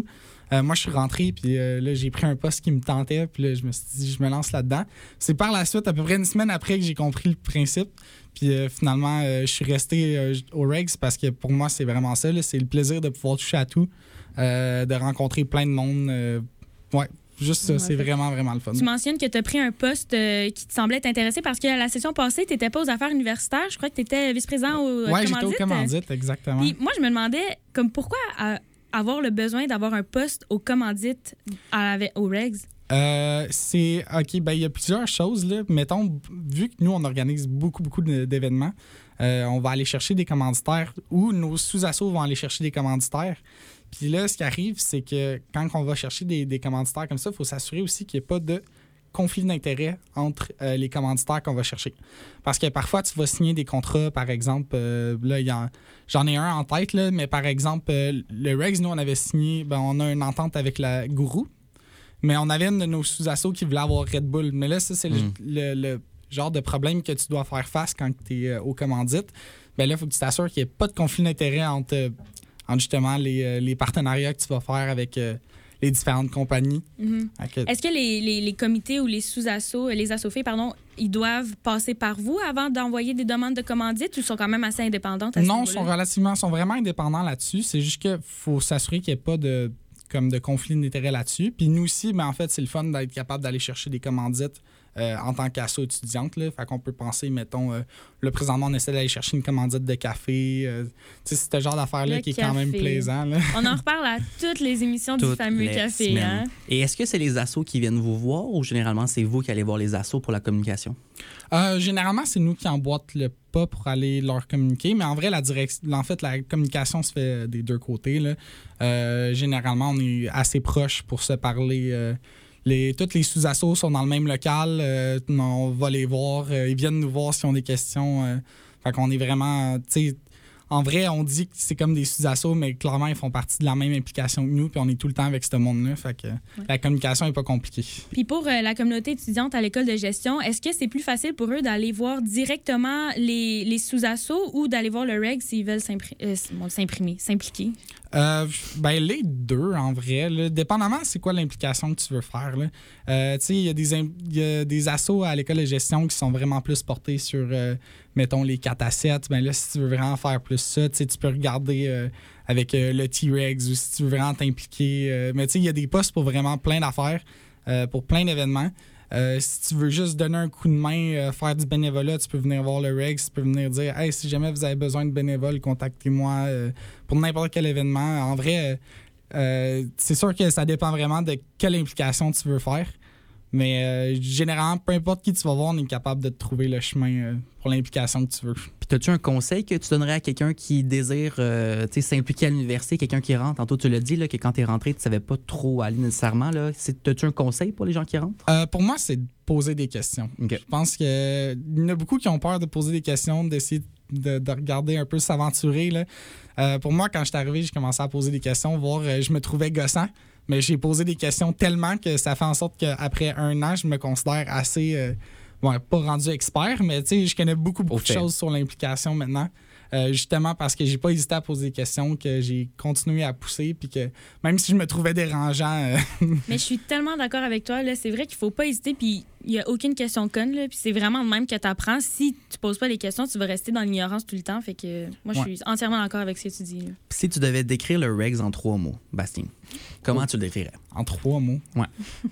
Euh, moi, je suis rentré, puis euh, là, j'ai pris un poste qui me tentait, puis là, je me suis dit, je me lance là-dedans. C'est par la suite, à peu près une semaine après, que j'ai compris le principe. Puis euh, finalement, euh, je suis resté euh, au Regs parce que pour moi, c'est vraiment ça. Là, c'est le plaisir de pouvoir toucher à tout, euh, de rencontrer plein de monde. Euh, ouais. Juste ça, ouais, c'est vraiment, vraiment le fun. Tu mentionnes que tu as pris un poste euh, qui te semblait t'intéresser parce qu'à la session passée, tu n'étais pas aux affaires universitaires. Je crois que tu étais vice-président au ouais, Commandite. Oui, j'étais au Commandite, exactement. Puis moi, je me demandais comme pourquoi euh, avoir le besoin d'avoir un poste au Commandite à, au Regs? Euh, c'est... OK, ben il y a plusieurs choses, là. Mettons, vu que nous, on organise beaucoup, beaucoup d'événements, euh, on va aller chercher des commanditaires ou nos sous-assos vont aller chercher des commanditaires. Puis là, ce qui arrive, c'est que quand on va chercher des, des commanditaires comme ça, il faut s'assurer aussi qu'il n'y ait pas de conflit d'intérêt entre euh, les commanditaires qu'on va chercher. Parce que parfois, tu vas signer des contrats, par exemple, euh, là, y a, j'en ai un en tête, là, mais par exemple, euh, le Regs, nous, on avait signé, ben, on a une entente avec la Gourou, mais on avait une de nos sous-assos qui voulait avoir Red Bull. Mais là, ça, c'est mm. le, le, le genre de problème que tu dois faire face quand tu es euh, au commandite. Ben là, il faut que tu t'assures qu'il n'y ait pas de conflit d'intérêt entre... Euh, entre justement les, les partenariats que tu vas faire avec euh, les différentes compagnies. Mm-hmm. Okay. Est-ce que les, les, les comités ou les sous-assos, les associés, pardon, ils doivent passer par vous avant d'envoyer des demandes de commandite ou sont quand même assez indépendantes à ce Non, ils sont relativement, sont vraiment indépendants là-dessus. C'est juste qu'il faut s'assurer qu'il n'y ait pas de, comme de conflit d'intérêt là-dessus. Puis nous aussi, ben, en fait, c'est le fun d'être capable d'aller chercher des commandites Euh, en tant qu'asso étudiante. Là. Fait qu'on peut penser, mettons, euh, là, présentement, on essaie d'aller chercher une commandite de café. Euh, c'est ce genre d'affaire-là le qui café. Est quand même plaisant. Là. On en reparle à toutes les émissions toutes du fameux café. Hein? Et est-ce que c'est les assos qui viennent vous voir ou généralement, c'est vous qui allez voir les assos pour la communication? Euh, généralement, c'est nous qui emboîtent le pas pour aller leur communiquer. Mais en vrai, la direction, en fait, la communication se fait des deux côtés. Là. Euh, généralement, on est assez proches pour se parler. Euh, Les, toutes les sous-assos sont dans le même local. Euh, on va les voir. Euh, ils viennent nous voir s'ils ont des questions. Euh, fait qu'on est vraiment... Tu sais, en vrai, on dit que c'est comme des sous-assos, mais clairement, ils font partie de la même implication que nous, puis on est tout le temps avec ce monde-là. Fait que ouais. La communication n'est pas compliquée. Puis pour euh, la communauté étudiante à l'école de gestion, est-ce que c'est plus facile pour eux d'aller voir directement les, les sous-assos ou d'aller voir le Reg s'ils veulent s'impri- euh, s'imprimer, s'impliquer? Euh, ben les deux, en vrai. Là. Dépendamment, c'est quoi l'implication que tu veux faire. Euh, tu sais, il y a des, im- y a des assos à l'école de gestion qui sont vraiment plus portés sur, euh, mettons, les quatre à sept. Ben là, si tu veux vraiment faire plus ça, tu peux regarder euh, avec euh, le T-Regs ou si tu veux vraiment t'impliquer. Euh, mais tu sais, il y a des postes pour vraiment plein d'affaires, euh, pour plein d'événements. Euh, si tu veux juste donner un coup de main, euh, faire du bénévolat, tu peux venir voir le Regs, tu peux venir dire « Hey, si jamais vous avez besoin de bénévoles, contactez-moi euh, pour n'importe quel événement. » En vrai, euh, euh, c'est sûr que ça dépend vraiment de quelle implication tu veux faire. Mais euh, généralement, peu importe qui tu vas voir, on est capable de te trouver le chemin euh, pour l'implication que tu veux. Puis as-tu un conseil que tu donnerais à quelqu'un qui désire euh, s'impliquer à l'université, quelqu'un qui rentre? Tantôt, tu l'as dit, là, que quand tu es rentré, tu ne savais pas trop aller nécessairement. Là. As-tu un conseil pour les gens qui rentrent? Euh, pour moi, c'est de poser des questions. Okay. Je pense qu'il y en a beaucoup qui ont peur de poser des questions, d'essayer de, de regarder un peu, s'aventurer. Là. Euh, pour moi, quand je suis arrivé, j'ai commencé à poser des questions, voir, euh, je me trouvais gossant. Mais j'ai posé des questions tellement que ça fait en sorte qu'après un an, je me considère assez, euh, bon, pas rendu expert, mais tu sais, je connais beaucoup, beaucoup de choses sur l'implication maintenant. Euh, justement parce que j'ai pas hésité à poser des questions, que j'ai continué à pousser, puis que même si je me trouvais dérangeant... Euh... Mais je suis tellement d'accord avec toi, là, c'est vrai qu'il faut pas hésiter, puis il y a aucune question conne, là, puis c'est vraiment de même que tu apprends. Si tu poses pas les questions, tu vas rester dans l'ignorance tout le temps, fait que moi, je ouais. suis entièrement d'accord avec ce que tu dis. Là. Si tu devais décrire le Regs en trois mots, Bastien, comment oh. tu le décrirais? En trois mots? Ouais.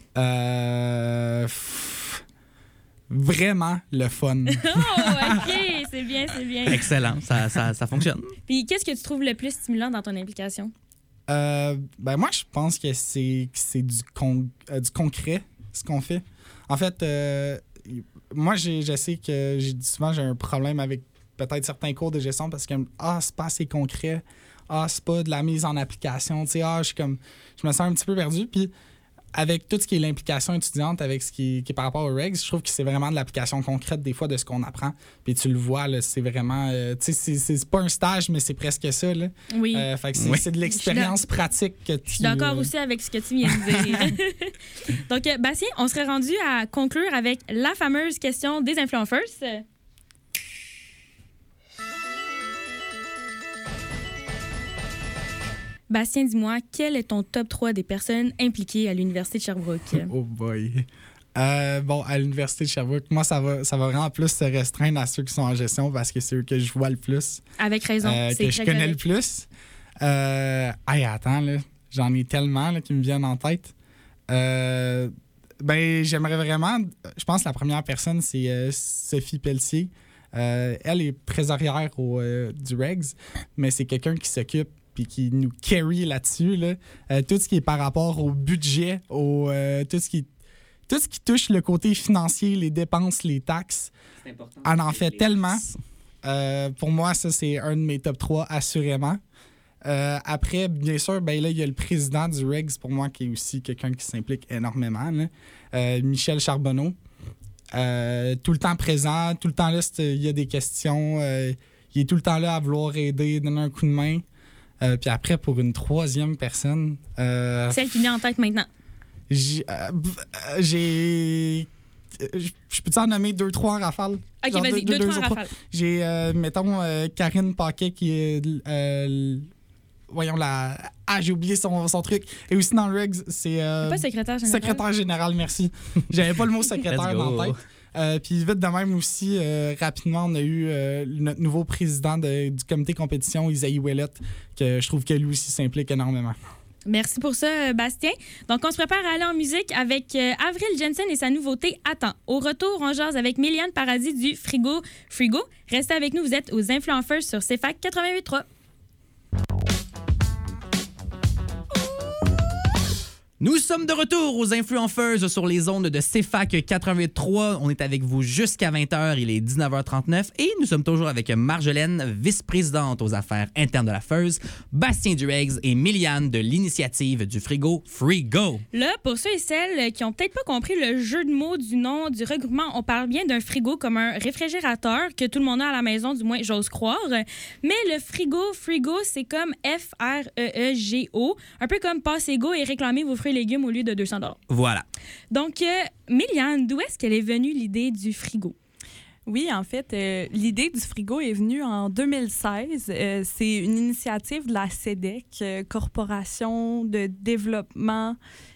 euh... Vraiment le fun. Oh, OK, c'est bien, c'est bien. Excellent, ça, ça, ça fonctionne. Puis qu'est-ce que tu trouves le plus stimulant dans ton implication? Euh, ben moi, je pense que c'est, que c'est du, con, euh, du concret, ce qu'on fait. En fait, euh, moi, j'ai, je sais que j'ai, souvent, j'ai un problème avec peut-être certains cours de gestion parce que ah, c'est pas assez concret, ah, c'est pas de la mise en application, tu sais, ah, je suis comme, je me sens un petit peu perdu, puis avec tout ce qui est l'implication étudiante, avec ce qui est, qui est par rapport au Regs, je trouve que c'est vraiment de l'application concrète des fois de ce qu'on apprend. Puis tu le vois, là, c'est vraiment... Euh, tu sais, c'est, c'est, c'est pas un stage, mais c'est presque ça. Là. Oui. Euh, fait que c'est, oui. c'est de l'expérience pratique que tu... Je suis d'accord euh... aussi avec ce que tu viens de dire. Donc, euh, Bastien, on serait rendu à conclure avec la fameuse question des influencers. Bastien, dis-moi, quel est ton top trois des personnes impliquées à l'Université de Sherbrooke? Oh boy. Euh, bon, à l'Université de Sherbrooke, moi, ça va, ça va vraiment plus se restreindre à ceux qui sont en gestion parce que c'est eux que je vois le plus. Avec raison. Euh, c'est que je très connais correct. le plus. Euh, hey, attends, là, j'en ai tellement là, qui me viennent en tête. Euh, ben, j'aimerais vraiment. Je pense que la première personne, c'est euh, Sophie Pelletier. Euh, elle est trésorière au, euh, du Regs, mais c'est quelqu'un qui s'occupe puis qui nous carry là-dessus. Là. Euh, tout ce qui est par rapport au budget, au, euh, tout, ce qui, tout ce qui touche le côté financier, les dépenses, les taxes. C'est important. Elle en fait tellement. Euh, pour moi, ça, c'est un de mes top trois, assurément. Euh, après, bien sûr, ben là, il y a le président du Regs, pour moi, qui est aussi quelqu'un qui s'implique énormément, là. Euh, Michel Charbonneau. Euh, tout le temps présent, tout le temps là, il y a des questions. Euh, il est tout le temps là à vouloir aider, donner un coup de main. Euh, puis après, pour une troisième personne... Euh, Celle qui vient en tête maintenant. J'ai... Euh, j'ai je peux-tu en nommer deux, trois en rafale? OK, Genre vas-y, deux, deux, trois en trois. rafale. J'ai, euh, mettons, euh, Karine Paquet qui est... Euh, voyons, la... Ah, j'ai oublié son, son truc. Et aussi dans le Regs, c'est... Euh, Pas secrétaire général. secrétaire général, merci. J'avais pas le mot secrétaire dans la tête. Euh, puis vite de même aussi, euh, rapidement, on a eu euh, notre nouveau président de- du comité compétition, Isaïe Ouellette, que je trouve que lui aussi s'implique énormément. Merci pour ça, Bastien. Donc, on se prépare à aller en musique avec euh, Avril Jensen et sa nouveauté Attends. Au retour, on jase avec Méliane Paradis du Frigo Frigo. Restez avec nous, vous êtes aux Influenceurs sur C F A C quatre-vingt-huit trois. Nous sommes de retour aux Influenceuses sur les ondes de C F A C quatre-vingt-huit trois. On est avec vous jusqu'à vingt heures, il est dix-neuf heures trente-neuf et nous sommes toujours avec Marjolaine, vice-présidente aux affaires internes de la F E U S, Bastien du Regs et Miliane de l'initiative du Frigo Frigo. Là, pour ceux et celles qui ont peut-être pas compris le jeu de mots du nom du regroupement, on parle bien d'un frigo comme un réfrigérateur que tout le monde a à la maison, du moins j'ose croire. Mais le Frigo Frigo, c'est comme F R E E G O, un peu comme passez-go et réclamez vos fruits et légumes au lieu de deux cents dollars. Voilà. Donc, euh, Méliane, d'où est-ce qu'elle est venue l'idée du frigo? Oui, en fait, euh, l'idée du frigo est venue en deux mille seize. Euh, c'est une initiative de la C E D E C, euh, Corporation de développement.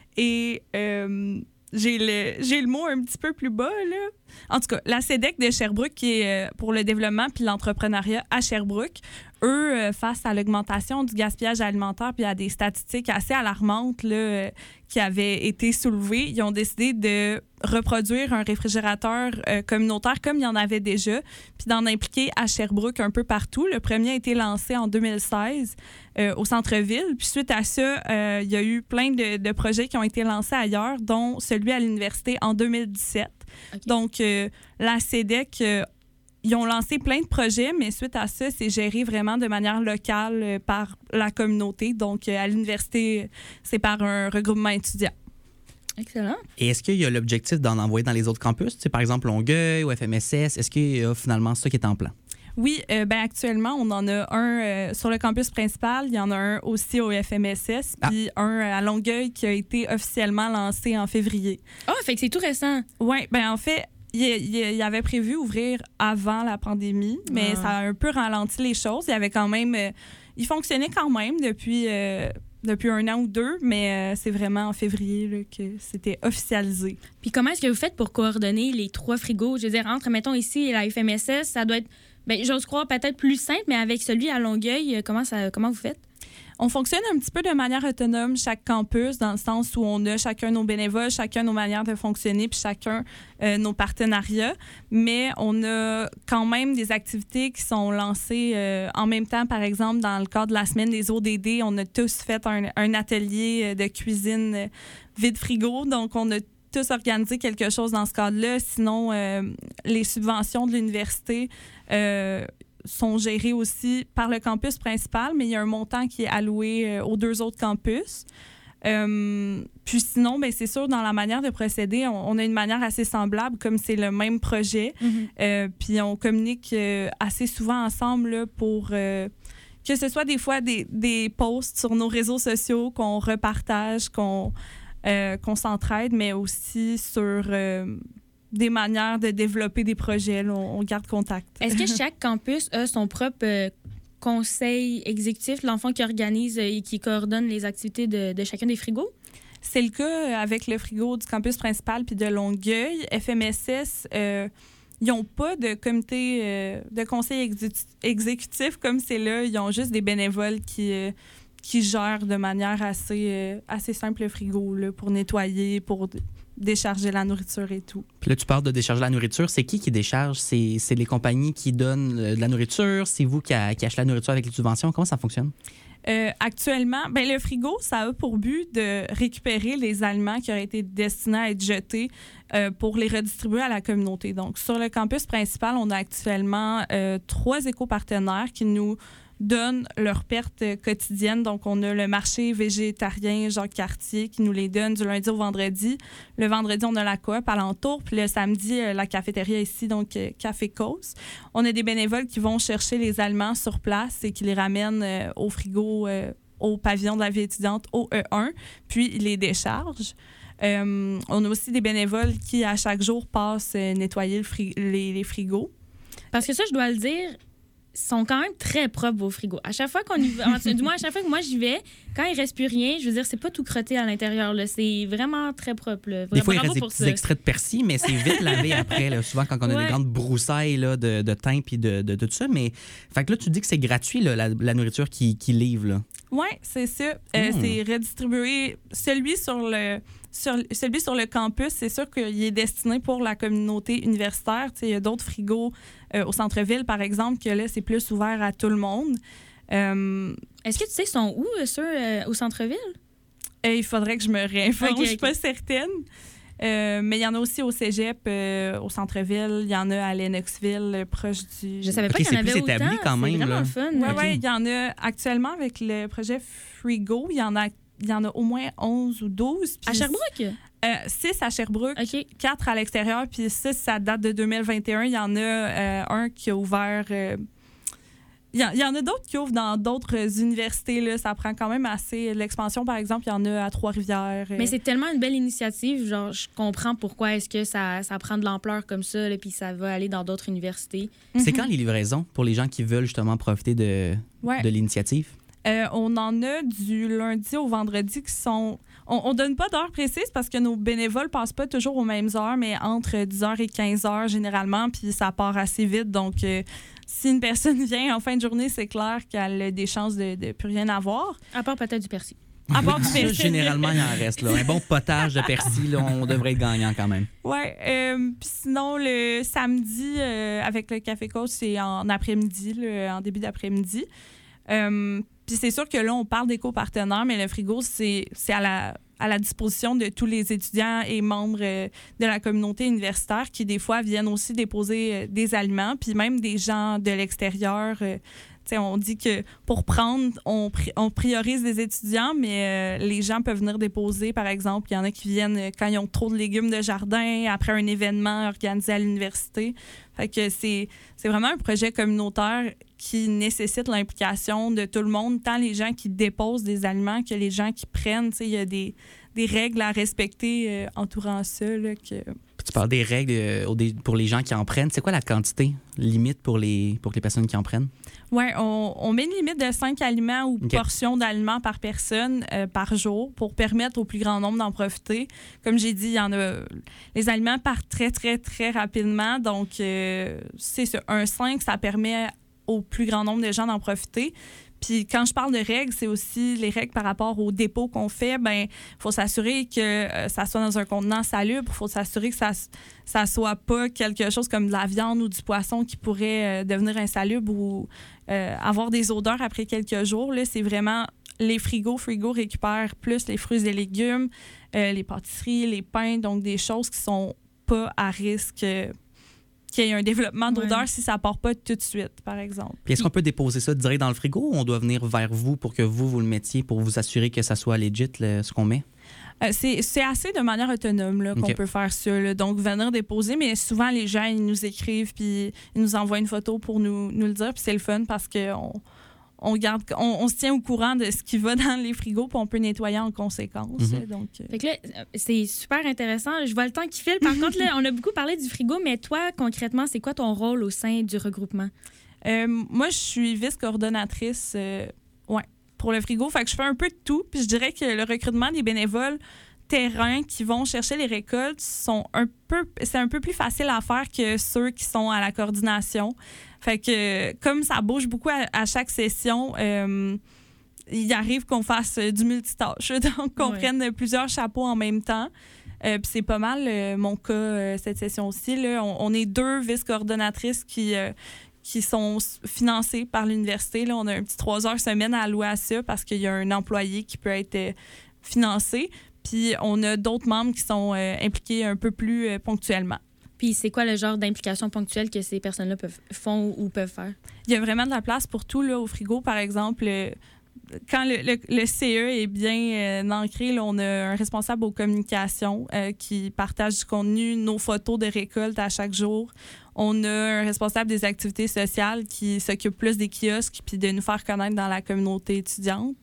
Et euh, j'ai le, j'ai le mot un petit peu plus bas, là. En tout cas, la C E D E C de Sherbrooke, qui est euh, pour le développement puis l'entrepreneuriat à Sherbrooke, eux, euh, face à l'augmentation du gaspillage alimentaire puis à des statistiques assez alarmantes là, euh, qui avaient été soulevées, ils ont décidé de reproduire un réfrigérateur euh, communautaire comme il y en avait déjà, puis d'en impliquer à Sherbrooke un peu partout. Le premier a été lancé en deux mille seize euh, au centre-ville. Puis suite à ça, euh, il y a eu plein de, de projets qui ont été lancés ailleurs, dont celui à l'université en deux mille dix-sept. Okay. Donc, euh, la C E D E C, euh, ils ont lancé plein de projets, mais suite à ça, c'est géré vraiment de manière locale euh, par la communauté. Donc, euh, à l'université, c'est par un regroupement étudiant. Excellent. Et est-ce qu'il y a l'objectif d'en envoyer dans les autres campus? Tu sais, par exemple, Longueuil ou F M S S, est-ce qu'il y a finalement ça qui est en plan? Oui, euh, ben actuellement, on en a un euh, sur le campus principal. Il y en a un aussi au F M S S, puis ah. un à Longueuil qui a été officiellement lancé en février. Ah, oh, fait que c'est tout récent. Oui, ben en fait, il, il, il avait prévu ouvrir avant la pandémie, mais ah. ça a un peu ralenti les choses. Il y avait quand même... Euh, il fonctionnait quand même depuis... Euh, depuis un an ou deux, mais euh, c'est vraiment en février là, que c'était officialisé. Puis comment est-ce que vous faites pour coordonner les trois frigos? Je veux dire, entre, mettons, ici et la F M S S, ça doit être, bien, j'ose croire, peut-être plus simple, mais avec celui à Longueuil, comment, ça, comment vous faites? On fonctionne un petit peu de manière autonome, chaque campus, dans le sens où on a chacun nos bénévoles, chacun nos manières de fonctionner, puis chacun euh, nos partenariats. Mais on a quand même des activités qui sont lancées euh, en même temps. Par exemple, dans le cadre de la semaine des O D D, on a tous fait un, un atelier de cuisine vide-frigo. Donc, on a tous organisé quelque chose dans ce cadre-là. Sinon, euh, les subventions de l'université... Euh, sont gérés aussi par le campus principal, mais il y a un montant qui est alloué euh, aux deux autres campus. Euh, puis sinon, ben, c'est sûr, dans la manière de procéder, on, on a une manière assez semblable, comme c'est le même projet. Mm-hmm. Euh, puis on communique euh, assez souvent ensemble là, pour euh, que ce soit des fois des, des posts sur nos réseaux sociaux qu'on repartage, qu'on, euh, qu'on s'entraide, mais aussi sur... Euh, des manières de développer des projets. Là, on, on garde contact. Est-ce que chaque campus a son propre euh, conseil exécutif, l'enfant qui organise et qui coordonne les activités de, de chacun des frigos? C'est le cas avec le frigo du campus principal puis de Longueuil. F M S S, euh, ils n'ont pas de comité euh, de conseil exé- exécutif comme c'est là. Ils ont juste des bénévoles qui, euh, qui gèrent de manière assez, euh, assez simple le frigo là, pour nettoyer, pour d- décharger la nourriture et tout. Puis là, tu parles de décharger la nourriture. C'est qui qui décharge? C'est, c'est les compagnies qui donnent euh, de la nourriture? C'est vous qui, a, qui achetez la nourriture avec les subventions? Comment ça fonctionne? Euh, actuellement, ben, le frigo, ça a pour but de récupérer les aliments qui auraient été destinés à être jetés euh, pour les redistribuer à la communauté. Donc, sur le campus principal, on a actuellement euh, trois éco-partenaires qui nous donnent leurs pertes quotidiennes. Donc, on a le marché végétarien Jacques Cartier qui nous les donne du lundi au vendredi. Le vendredi, on a la coop alentour. Puis le samedi, la cafétéria ici, donc Café Cause. On a des bénévoles qui vont chercher les aliments sur place et qui les ramènent euh, au frigo, euh, au pavillon de la vie étudiante, au E un, puis ils les déchargent. Euh, on a aussi des bénévoles qui, à chaque jour, passent euh, nettoyer le fri- les, les frigos. Parce que ça, je dois le dire, sont quand même très propres vos frigos. À chaque fois qu'on y va, du moins à chaque fois que moi j'y vais, quand il reste plus rien, je veux dire, c'est pas tout crotté à l'intérieur. Là. C'est vraiment très propre. Là. Des fois, il Bravo reste des pour petits ça. extraits de persil, mais c'est vite lavé après. Là. Souvent, quand on a Ouais. des grandes broussailles là, de, de thym et de, de, de tout ça. Mais fait que là, tu dis que c'est gratuit, là, la, la nourriture qui, qui livre. Là. Oui, c'est ça. Euh, Mm. C'est redistribué. Celui sur le, sur, celui sur le campus, c'est sûr qu'il est destiné pour la communauté universitaire. Tu sais, il y a d'autres frigos euh, au centre-ville, par exemple, que là, c'est plus ouvert à tout le monde. Euh, Est-ce que tu sais, ils sont où, euh, ceux euh, au centre-ville? et il faudrait que je me réinforme, Ok, je suis ok. pas certaine. Euh, mais il y en a aussi au cégep, euh, au centre-ville. Il y en a à Lennoxville, euh, proche du... Je savais pas Ok, qu'il y en c'est avait plus établi autant. quand même, C'est vraiment là. fun. Oui, Ok. ouais, il y en a actuellement avec le projet Frigo. Il y en a, il y en a au moins onze ou douze. À puis Sherbrooke? Euh, six à Sherbrooke, OK. quatre à l'extérieur, puis six, ça date de deux mille vingt et un. Il y en a euh, un qui a ouvert... euh, il y, en- il y en a d'autres qui ouvrent dans d'autres universités. Là. Ça prend quand même assez... L'expansion, par exemple, il y en a à Trois-Rivières. euh. Mais c'est tellement une belle initiative. Genre, je comprends pourquoi est-ce que ça, ça prend de l'ampleur comme ça, là, puis ça va aller dans d'autres universités. C'est Mhm. quand les livraisons pour les gens qui veulent justement profiter de, Ouais. de l'initiative? Euh, on en a du lundi au vendredi qui sont... On ne donne pas d'heure précise parce que nos bénévoles ne passent pas toujours aux mêmes heures, mais entre dix heures et quinze heures généralement, puis ça part assez vite. Donc, euh, si une personne vient en fin de journée, c'est clair qu'elle a des chances de ne plus rien avoir. À part peut-être du persil. À part du Ça, persil. généralement, il en reste. Là. Un bon potage de persil, là, on devrait être gagnant quand même. Oui. Euh, puis sinon, le samedi, euh, avec le Café Coach, c'est en après-midi, là, en début d'après-midi. Euh, Puis c'est sûr que là, on parle d'éco-partenaires, mais le frigo, c'est c'est à la, à la disposition de tous les étudiants et membres euh, de la communauté universitaire qui, des fois, viennent aussi déposer euh, des aliments, puis même des gens de l'extérieur. euh, tu sais, on dit que pour prendre, on, pri- on priorise les étudiants, mais euh, les gens peuvent venir déposer, par exemple. Il y en a qui viennent euh, quand ils ont trop de légumes de jardin, après un événement organisé à l'université. Fait que c'est c'est vraiment un projet communautaire qui nécessite l'implication de tout le monde, tant les gens qui déposent des aliments que les gens qui prennent. Tu sais, il y a des, des règles à respecter euh, entourant ça. Là, que... Puis tu parles des règles euh, au dé- pour les gens qui en prennent. C'est quoi la quantité limite pour les, pour les personnes qui en prennent? Oui, on, on met une limite de cinq aliments ou OK. portions d'aliments par personne euh, par jour pour permettre au plus grand nombre d'en profiter. Comme j'ai dit, il y en a. Les aliments partent très, très, très rapidement. Donc, euh, c'est ça. Un cinq, ça permet au plus grand nombre de gens d'en profiter. Puis quand je parle de règles, c'est aussi les règles par rapport au dépôt qu'on fait. Ben, faut s'assurer que euh, ça soit dans un contenant salubre. Il faut s'assurer que ça ça soit pas quelque chose comme de la viande ou du poisson qui pourrait euh, devenir insalubre ou euh, avoir des odeurs après quelques jours. Là, c'est vraiment les frigos. Frigo récupèrent plus les fruits et légumes, euh, les pâtisseries, les pains, donc des choses qui sont pas à risque euh, qu'il y ait un développement d'odeur Ouais. si ça part pas tout de suite, par exemple. Puis est-ce qu'on peut déposer ça direct dans le frigo ou on doit venir vers vous pour que vous, vous le mettiez pour vous assurer que ça soit legit, le- ce qu'on met? Euh, c'est, c'est assez de manière autonome là, qu'on OK. peut faire ça. Là. Donc, venir déposer, mais souvent, les gens, ils nous écrivent puis ils nous envoient une photo pour nous, nous le dire. Puis c'est le fun parce qu'on on garde, on, on se tient au courant de ce qui va dans les frigos puis on peut nettoyer en conséquence. Mhm. Donc, euh, Fait que là, euh, c'est super intéressant. Je vois le temps qui file. Par contre, là, on a beaucoup parlé du frigo, mais toi, concrètement, c'est quoi ton rôle au sein du regroupement? Euh, moi, je suis vice-coordonnatrice euh, ouais, pour le frigo. Fait que je fais un peu de tout. Puis je dirais que le recrutement des bénévoles terrain qui vont chercher les récoltes sont un peu, c'est un peu plus facile à faire que ceux qui sont à la coordination. Fait que comme ça bouge beaucoup à, à chaque session, euh, il arrive qu'on fasse du multitâche, donc qu'on Ouais. prenne plusieurs chapeaux en même temps. Euh, puis c'est pas mal euh, mon cas euh, cette session-ci. Là. On, on est deux vice-coordonnatrices qui, euh, qui sont financées par l'université. Là. On a un petit trois heures semaine à allouer à ça parce qu'il y a un employé qui peut être euh, financé. Puis on a d'autres membres qui sont euh, impliqués un peu plus euh, ponctuellement. Puis c'est quoi le genre d'implication ponctuelle que ces personnes-là peuvent, font ou peuvent faire? Il y a vraiment de la place pour tout là, au frigo. Par exemple, euh, quand le, le, le C E est bien euh, ancré, là, on a un responsable aux communications euh, qui partage du contenu, nos photos de récolte à chaque jour. On a un responsable des activités sociales qui s'occupe plus des kiosques puis de nous faire connaître dans la communauté étudiante.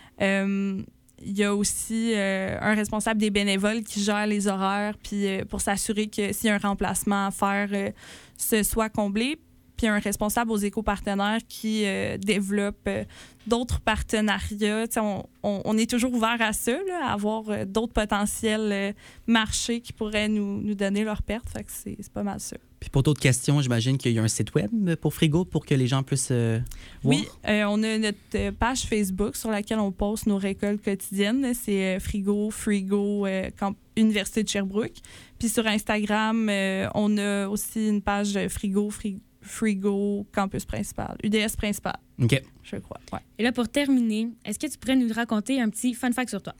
Euh, Il y a aussi euh, un responsable des bénévoles qui gère les horaires puis euh, pour s'assurer que s'il y a un remplacement à faire, euh, ce soit comblé. Puis un responsable aux éco-partenaires qui euh, développe euh, d'autres partenariats. T'sais, on, on, on est toujours ouvert à ça, là, à avoir euh, d'autres potentiels euh, marchés qui pourraient nous, nous donner leurs pertes. Fait que c'est, c'est pas mal ça. Puis pour d'autres questions, j'imagine qu'il y a un site web pour Frigo pour que les gens puissent euh, voir. Oui, euh, on a notre euh, page Facebook sur laquelle on poste nos récoltes quotidiennes. C'est euh, Frigo, Frigo, euh, Camp- Université de Sherbrooke. Puis sur Instagram, euh, on a aussi une page euh, Frigo, Frigo. Frigo, campus principal, U D S principal, OK. je crois. Ouais. Et là, pour terminer, est-ce que tu pourrais nous raconter un petit fun fact sur toi?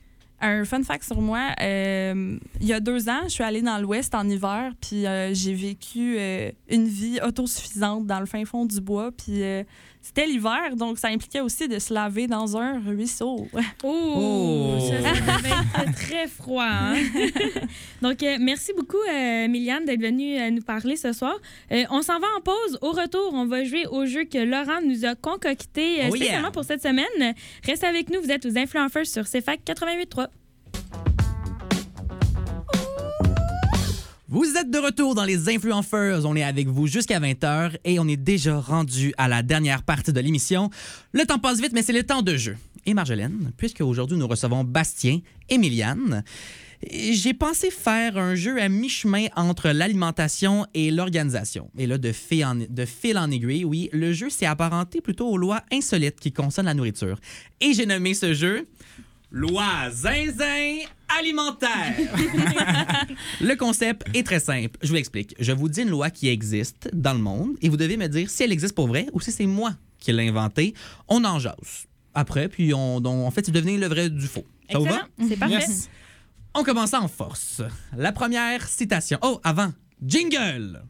Un fun fact sur moi, euh, il y a deux ans, je suis allée dans l'Ouest en hiver, puis euh, j'ai vécu euh, une vie autosuffisante dans le fin fond du bois, puis euh, c'était l'hiver, donc ça impliquait aussi de se laver dans un ruisseau. Oh! Oh! Ça, ça devait être très froid, hein? Donc, euh, merci beaucoup, euh, Miliane, d'être venue euh, nous parler ce soir. Euh, on s'en va en pause. Au retour, on va jouer au jeu que Laurent nous a concocté euh, Oh yeah! spécialement pour cette semaine. Restez avec nous, vous êtes aux Influencers sur C F A C quatre-vingt-huit trois. Vous êtes de retour dans les Influencers. On est avec vous jusqu'à vingt heures et on est déjà rendu à la dernière partie de l'émission. Le temps passe vite, mais c'est le temps de jeu. Et Marjolaine, puisque aujourd'hui nous recevons Bastien et Miliane, j'ai pensé faire un jeu à mi-chemin entre l'alimentation et l'organisation. Et là, de fil en, de fil en aiguille, oui, le jeu s'est apparenté plutôt aux lois insolites qui concernent la nourriture. Et j'ai nommé ce jeu Loi Zinzin alimentaire. Le concept est très simple. Je vous l'explique. Je vous dis une loi qui existe dans le monde et vous devez me dire si elle existe pour vrai ou si c'est moi qui l'ai inventée. On en jase. Après, puis on, on, en fait, c'est devenir le vrai du faux. Ça vous va? C'est parfait. Yes. On commence en force. La première citation. Oh, avant, jingle!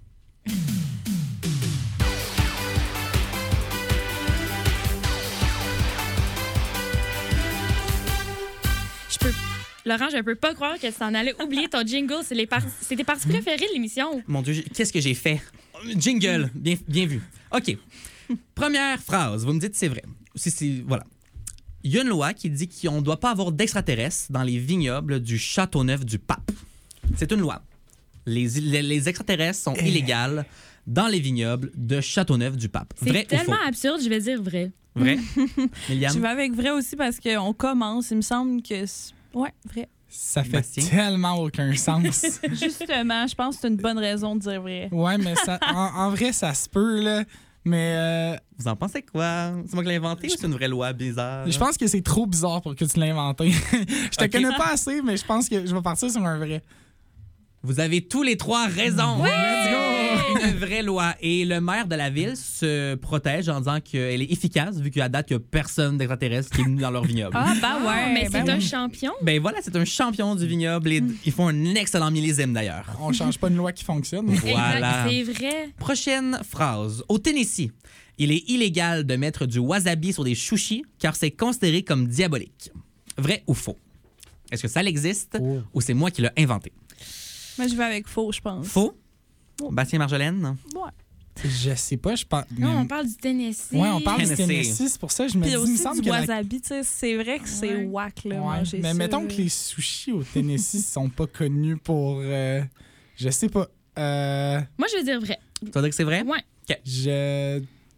Je peux... Laurent, je ne peux pas croire que tu t'en allais oublier ton jingle. C'est, les par... c'est tes parties préférées de l'émission. Mon Dieu, qu'est-ce que j'ai fait? Jingle, bien, bien vu. OK. Première phrase, vous me dites c'est vrai. Si, si, voilà. Il y a une loi qui dit qu'on ne doit pas avoir d'extraterrestres dans les vignobles du Châteauneuf-du-Pape. C'est une loi. Les, les, les extraterrestres sont illégales dans les vignobles de Châteauneuf-du-Pape. C'est Vrai ou tellement faux? absurde, je vais dire vrai. Vrai? Je Miliane? vais avec vrai aussi parce qu'on commence, il me semble que... c'est- Ouais, vrai. Ça fait Bastien? tellement aucun sens. Justement, je pense que c'est une bonne raison de dire vrai. Ouais, mais ça, en, en vrai, ça se peut, là. Mais euh, Vous en pensez quoi? C'est moi qui l'ai inventé ou c'est une vraie loi bizarre? je pense que c'est trop bizarre pour que tu l'aies inventé. Je te Ok. connais pas assez, mais je pense que je vais partir sur un vrai. Vous avez tous les trois raison. Let's go! C'est une vraie loi. Et le maire de la ville se protège en disant qu'elle est efficace, vu qu'à date, il n'y a personne d'extraterrestre qui est venu dans leur vignoble. Ah, bah Ah, ouais. mais ben c'est un oui. champion. Ben voilà, c'est un champion du vignoble et ils font un excellent millésime d'ailleurs. On change pas une loi qui fonctionne. Voilà. Exact, c'est vrai. Prochaine phrase. Au Tennessee, il est illégal de mettre du wasabi sur des sushis car c'est considéré comme diabolique. Vrai ou faux? Est-ce que ça existe Oh. ou c'est moi qui l'ai inventé? Moi, je vais avec faux, je pense. Faux? Bastien Marjolaine? Ouais. Je sais pas, je pense. Non, on parle du Tennessee. Ouais, on parle du Tennessee. Tennessee, c'est pour ça que je me Puis dis, il me aussi semble du que la- wasabi, tu sais, c'est vrai que c'est Ouais. whack, là, Ouais, manger mais ça, mettons là. que les sushis au Tennessee sont pas connus pour. euh, je sais pas. Euh, Moi, je vais dire vrai. Tu vas dire que c'est vrai? Ouais. je.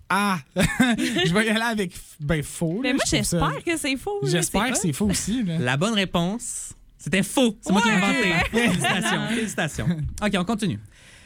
Ah! Je vais y aller avec ben, faux. Mais là, moi, je trouve ça- j'espère que c'est faux. là, J'espère c'est que c'est faux aussi. Là. La bonne réponse, c'était faux. C'est moi qui l'ai Ouais! inventé. Félicitations, félicitations. OK, on continue.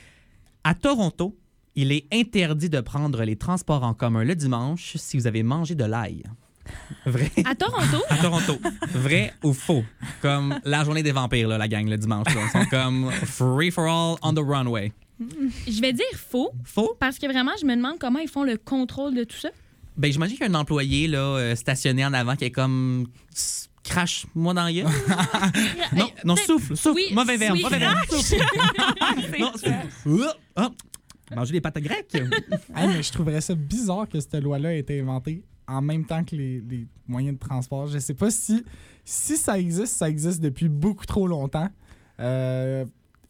À Toronto, il est interdit de prendre les transports en commun le dimanche si vous avez mangé de l'ail. Vrai? À Toronto, À Toronto. Vrai ou faux? Comme la journée des vampires, là, la gang, le dimanche. Là. Ils sont comme free for all on the runway. je vais dire faux Faux? parce que vraiment, je me demande comment ils font le contrôle de tout ça. Ben, j'imagine qu'il y a un employé là, euh, stationné en avant qui est comme... S- Crache-moi dans la gueule. Non, Hey, non, peut-être- souffle, souffle. oui, mauvais verbe, oui, mauvais verbe. Souffle. C'est Non, ça. souffle. Ah, manger des pâtes grecques. Hey, mais je trouverais ça bizarre que cette loi-là ait été inventée en même temps que les, les moyens de transport. Je sais pas si, si ça existe, ça existe depuis beaucoup trop longtemps. Euh...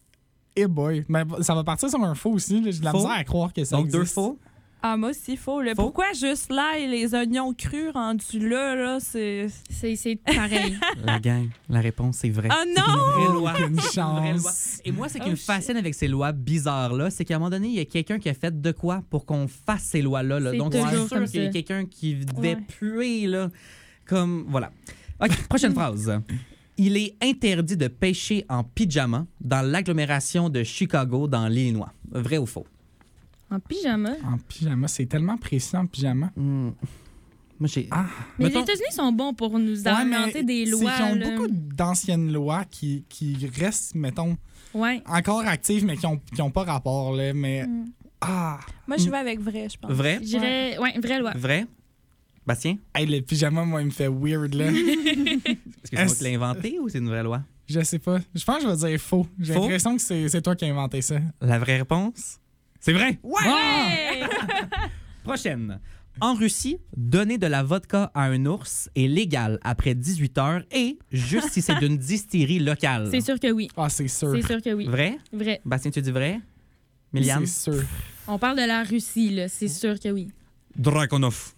Eh boy. Mais ça va partir sur un faux aussi. là. J'ai de la Faux? misère à croire que ça Donc, existe. deux faux. Ah, moi aussi, faux. là. Faux? Pourquoi juste l'ail et les oignons crus rendus là, là, c'est... C'est c'est pareil. La gang, la réponse, c'est vrai. Oh C'est non! une vraie loi. Aucune C'est une vraie loi. chance. Et moi, ce qui Oh, me shit. fascine avec ces lois bizarres-là, c'est qu'à un moment donné, il y a quelqu'un qui a fait de quoi pour qu'on fasse ces lois-là. Là. C'est Donc, c'est toujours sûr comme qu'il y a ça. quelqu'un qui devait Ouais. puer, là. Comme, voilà. OK, prochaine phrase. Il est interdit de pêcher en pyjama dans l'agglomération de Chicago, dans l'Illinois. Vrai ou faux? En pyjama. En pyjama, c'est tellement précis en pyjama. Hmm. Moi, j'ai... Ah. Mais Mettons- les États-Unis sont bons pour nous Ouais, inventer mais des c'est lois. qu'ils ont là. beaucoup d'anciennes lois qui, qui restent, mettons, Ouais. encore actives, mais qui n'ont qui ont pas rapport. Là, mais Mm. ah, Moi, je vais avec vrai, je pense. Vrai? Je dirais, ouais, vraie loi. Vrai? Bastien? hey, le pyjama, moi, il me fait weird. Là. Est-ce que c'est moi Est-ce- qui l'ai inventé ou c'est une vraie loi? Je sais pas. Je pense que je vais dire faux. J'ai Faux? l'impression que c'est c'est toi qui as inventé ça. La vraie réponse? C'est vrai! Ouais! Hey! Prochaine. En Russie, donner de la vodka à un ours est légal après dix-huit heures et juste si c'est d'une distillerie locale. C'est sûr que oui. Ah, c'est sûr. C'est sûr que oui. Vrai? Vrai. Bastien, tu dis vrai? Miliane? C'est sûr. On parle de la Russie, là. C'est sûr que oui. Drakonov.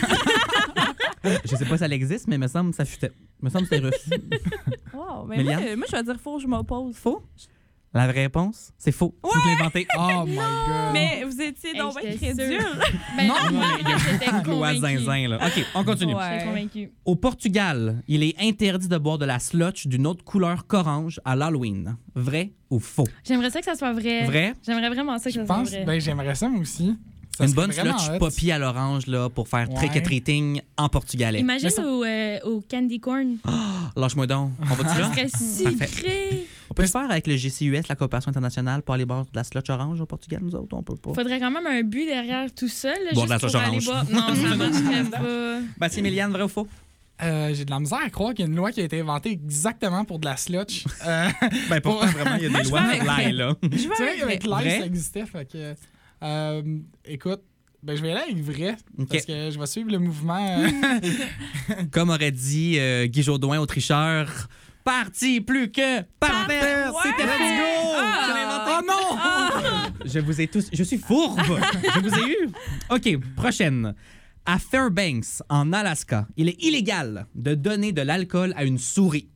Je sais pas si elle existe, mais il me semble que ça chutait. Il me semble que c'était russe. Wow, mais moi, Méliane? moi, je vais dire faux, je m'oppose. Faux? La vraie réponse, c'est faux. C'est moi qui l'ai inventé. Oh my god. Mais vous étiez Hey, donc bien j'étais crédule. Ben, Non, moi, j'étais Loi convaincue. zinzin, là. OK, on continue. Ouais. J'étais convaincue. Au Portugal, il est interdit de boire de la slotch d'une autre couleur qu'orange à l'Halloween. Vrai ou faux? J'aimerais ça que ça soit vrai. Vrai? J'aimerais vraiment ça que Je ça soit pense, vrai. ben, j'aimerais ça, moi aussi. Ça Une serait bonne vraiment slotch hot. poppy à l'orange là, pour faire trick Ouais. or treating en portugais. Imagine Mais ça- au, euh, au candy corn. Lâche-moi donc. On va-tu Ça là? serait Parfait. sucré. On peut le faire avec le G C U S, la coopération internationale, pour aller boire de la slotch orange au Portugal, nous autres, on peut pas. Faudrait quand même un but derrière tout ça. Là, Boire de juste la pour sauce aller orange. boire. Non, ça marcherait pas. Bastien Méliane, vrai ou faux? Euh, J'ai de la misère à croire qu'il y a une loi qui a été inventée exactement pour de la slotch. Euh, Ben pourtant, vraiment, il y a des lois avec l'ail, là. Je vais tu sais, avec avec vrai. l'ail, Vrai? ça existait. Fait que, euh, écoute, ben, je vais aller avec vrai. OK. Parce que je vais suivre le mouvement. euh, Comme aurait dit euh, Guy Jodoin au tricheur, parti plus que parfait! Parfait, C'était ouais! let's go! Ah! Je l'ai inventé. Oh non! Je vous ai tous. Je suis fourbe! Je vous ai eu! OK, prochaine. À Fairbanks, en Alaska, il est illégal de donner de l'alcool à une souris.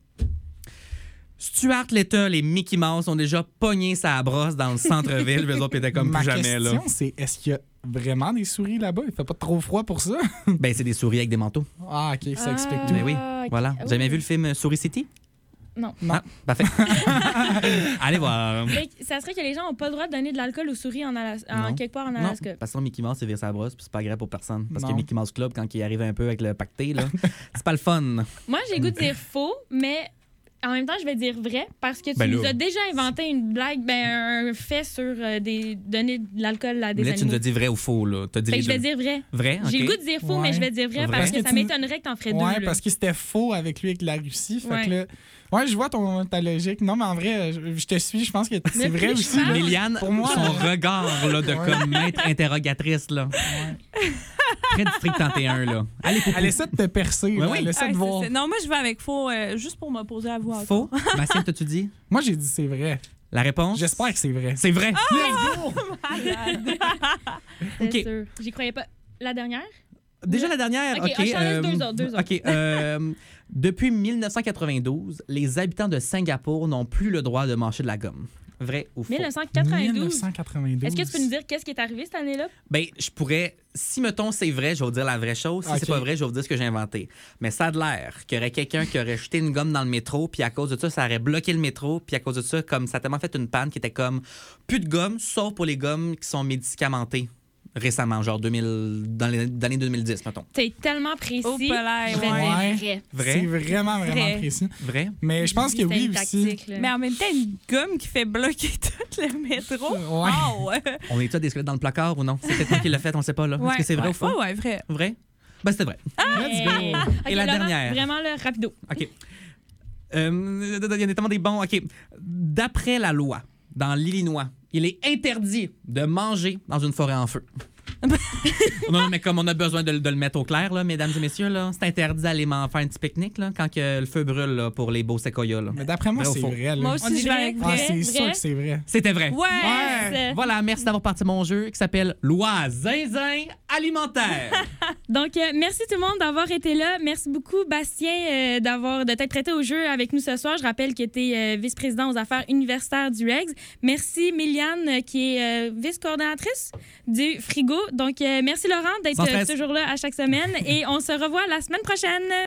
Stuart Little et Mickey Mouse ont déjà pogné sa brosse dans le centre-ville. Les autres étaient comme Ma plus jamais, là. question, c'est est-ce qu'il y a vraiment des souris là-bas? Il fait pas trop froid pour ça? Ben, c'est des souris avec des manteaux. Ah, OK, ça explique Ah, tout. Ben oui, ok. voilà. Vous avez Oui. vu le film euh, Souris City? Non. Non. Ah, parfait. Allez voir. Mais ça serait que les gens n'ont pas le droit de donner de l'alcool aux souris en, Alas- en Non. quelque part en Non, Alaska. parce que Mickey Mouse, c'est viré sa brosse, puis c'est pas agréable pour personne. Parce que Non. Mickey Mouse Club, quand il arrive un peu avec le pacté, là, c'est pas le fun. Moi, j'ai le goût de dire faux, mais en même temps, je vais dire vrai parce que tu Ben là. nous as déjà inventé une blague, ben, un fait sur euh, des, donner de l'alcool à des Mais là, tu animaux. nous as dit vrai ou faux, là. T'as dit Fait les que je vais deux. dire vrai. Vrai, OK. J'ai le goût de dire faux, Ouais. mais je vais dire vrai Vrai. parce que, Parce que ça tu- m'étonnerait que t'en ferais Ouais, deux. là. parce que c'était faux avec lui avec la Russie. Fait Ouais. que là, ouais, je vois ton, ta logique. Non, mais en vrai, je, je te suis. Je pense que c'est Mais vrai plus je aussi. parle- là. Liliane, Pour moi, son euh, regard là, de ouais. comme maître interrogatrice, là. Très district trente et un, là. Allez, coucou. Elle essaie de te percer. Ouais, là. oui. Elle essaie Ouais, de c'est- voir. c'est- Non, moi, je vais avec faux, euh, juste pour m'opposer à vous. encore. Faux? Bastien, t'as-tu dit? Moi, j'ai dit c'est vrai. La réponse? J'espère que c'est vrai. C'est vrai. C'est OK. sûr. J'y croyais pas. La dernière? Déjà la dernière, OK, OK. on s'en laisse deux autres, deux autres. OK. euh, depuis mille neuf cent quatre-vingt-douze, les habitants de Singapour n'ont plus le droit de mâcher de la gomme. Vrai ou faux? mille neuf cent quatre-vingt-douze. mille neuf cent quatre-vingt-douze. Est-ce que tu peux nous dire qu'est-ce qui est arrivé cette année-là? Ben, je pourrais. Si, mettons, c'est vrai, je vais vous dire la vraie chose. Si Ok. c'est pas vrai, je vais vous dire ce que j'ai inventé. Mais ça a de l'air qu'il y aurait quelqu'un qui aurait jeté une gomme dans le métro, puis à cause de ça, ça aurait bloqué le métro, puis à cause de ça, comme ça a tellement fait une panne qui était comme plus de gomme, sauf pour les gommes qui sont médicamentées récemment, genre deux mille, dans les dans les deux mille dix, mettons. C'est tellement précis. Au palais, je vais ouais. dire vrai. Vrai? C'est vraiment, vraiment Vrai. précis. Vrai? Mais je pense que C'est oui une aussi. tactique, là. Mais en même temps, une gomme qui fait bloquer tout le métro. Ouais. Oh, ouais. On est tous des squelettes dans le placard ou non? C'est peut-être moi qui l'a fait, on le sait pas, là. Est-ce que c'est vrai ouais. ou faux? Ouais, ouais, vrai. Vrai? Ben, c'était vrai. Let's go. Hey. Ok, Et la Laurent, dernière. Vraiment, le rapido. OK. Euh, Il y a tellement des bons. OK. D'après la loi, dans l'Illinois, il est interdit de manger dans une forêt en feu. non, non, mais comme on a besoin de, de le mettre au clair, là, mesdames et messieurs, là, c'est interdit d'aller m'en faire un petit pique-nique là, quand que le feu brûle là, pour les beaux séquoias. Là. Mais d'après moi, Vrai ou c'est faux? vrai. Là. Moi On aussi, dit je vais vrai, avec Ah, vrai. c'est vrai? sûr que c'est vrai. C'était vrai. Ouais! Ouais. Voilà, merci d'avoir parti mon jeu qui s'appelle Loi Zinzin alimentaire. Donc, euh, merci tout le monde d'avoir été là. Merci beaucoup, Bastien, euh, d'avoir de t'être prêté au jeu avec nous ce soir. Je rappelle que tu es euh, vice-président aux affaires universitaires du Regs. Merci, Miliane, euh, qui est euh, vice-coordonnatrice du Frigo. Donc, euh, merci, Laurent, d'être Sans stress. euh, toujours là à chaque semaine. Et on se revoit la semaine prochaine.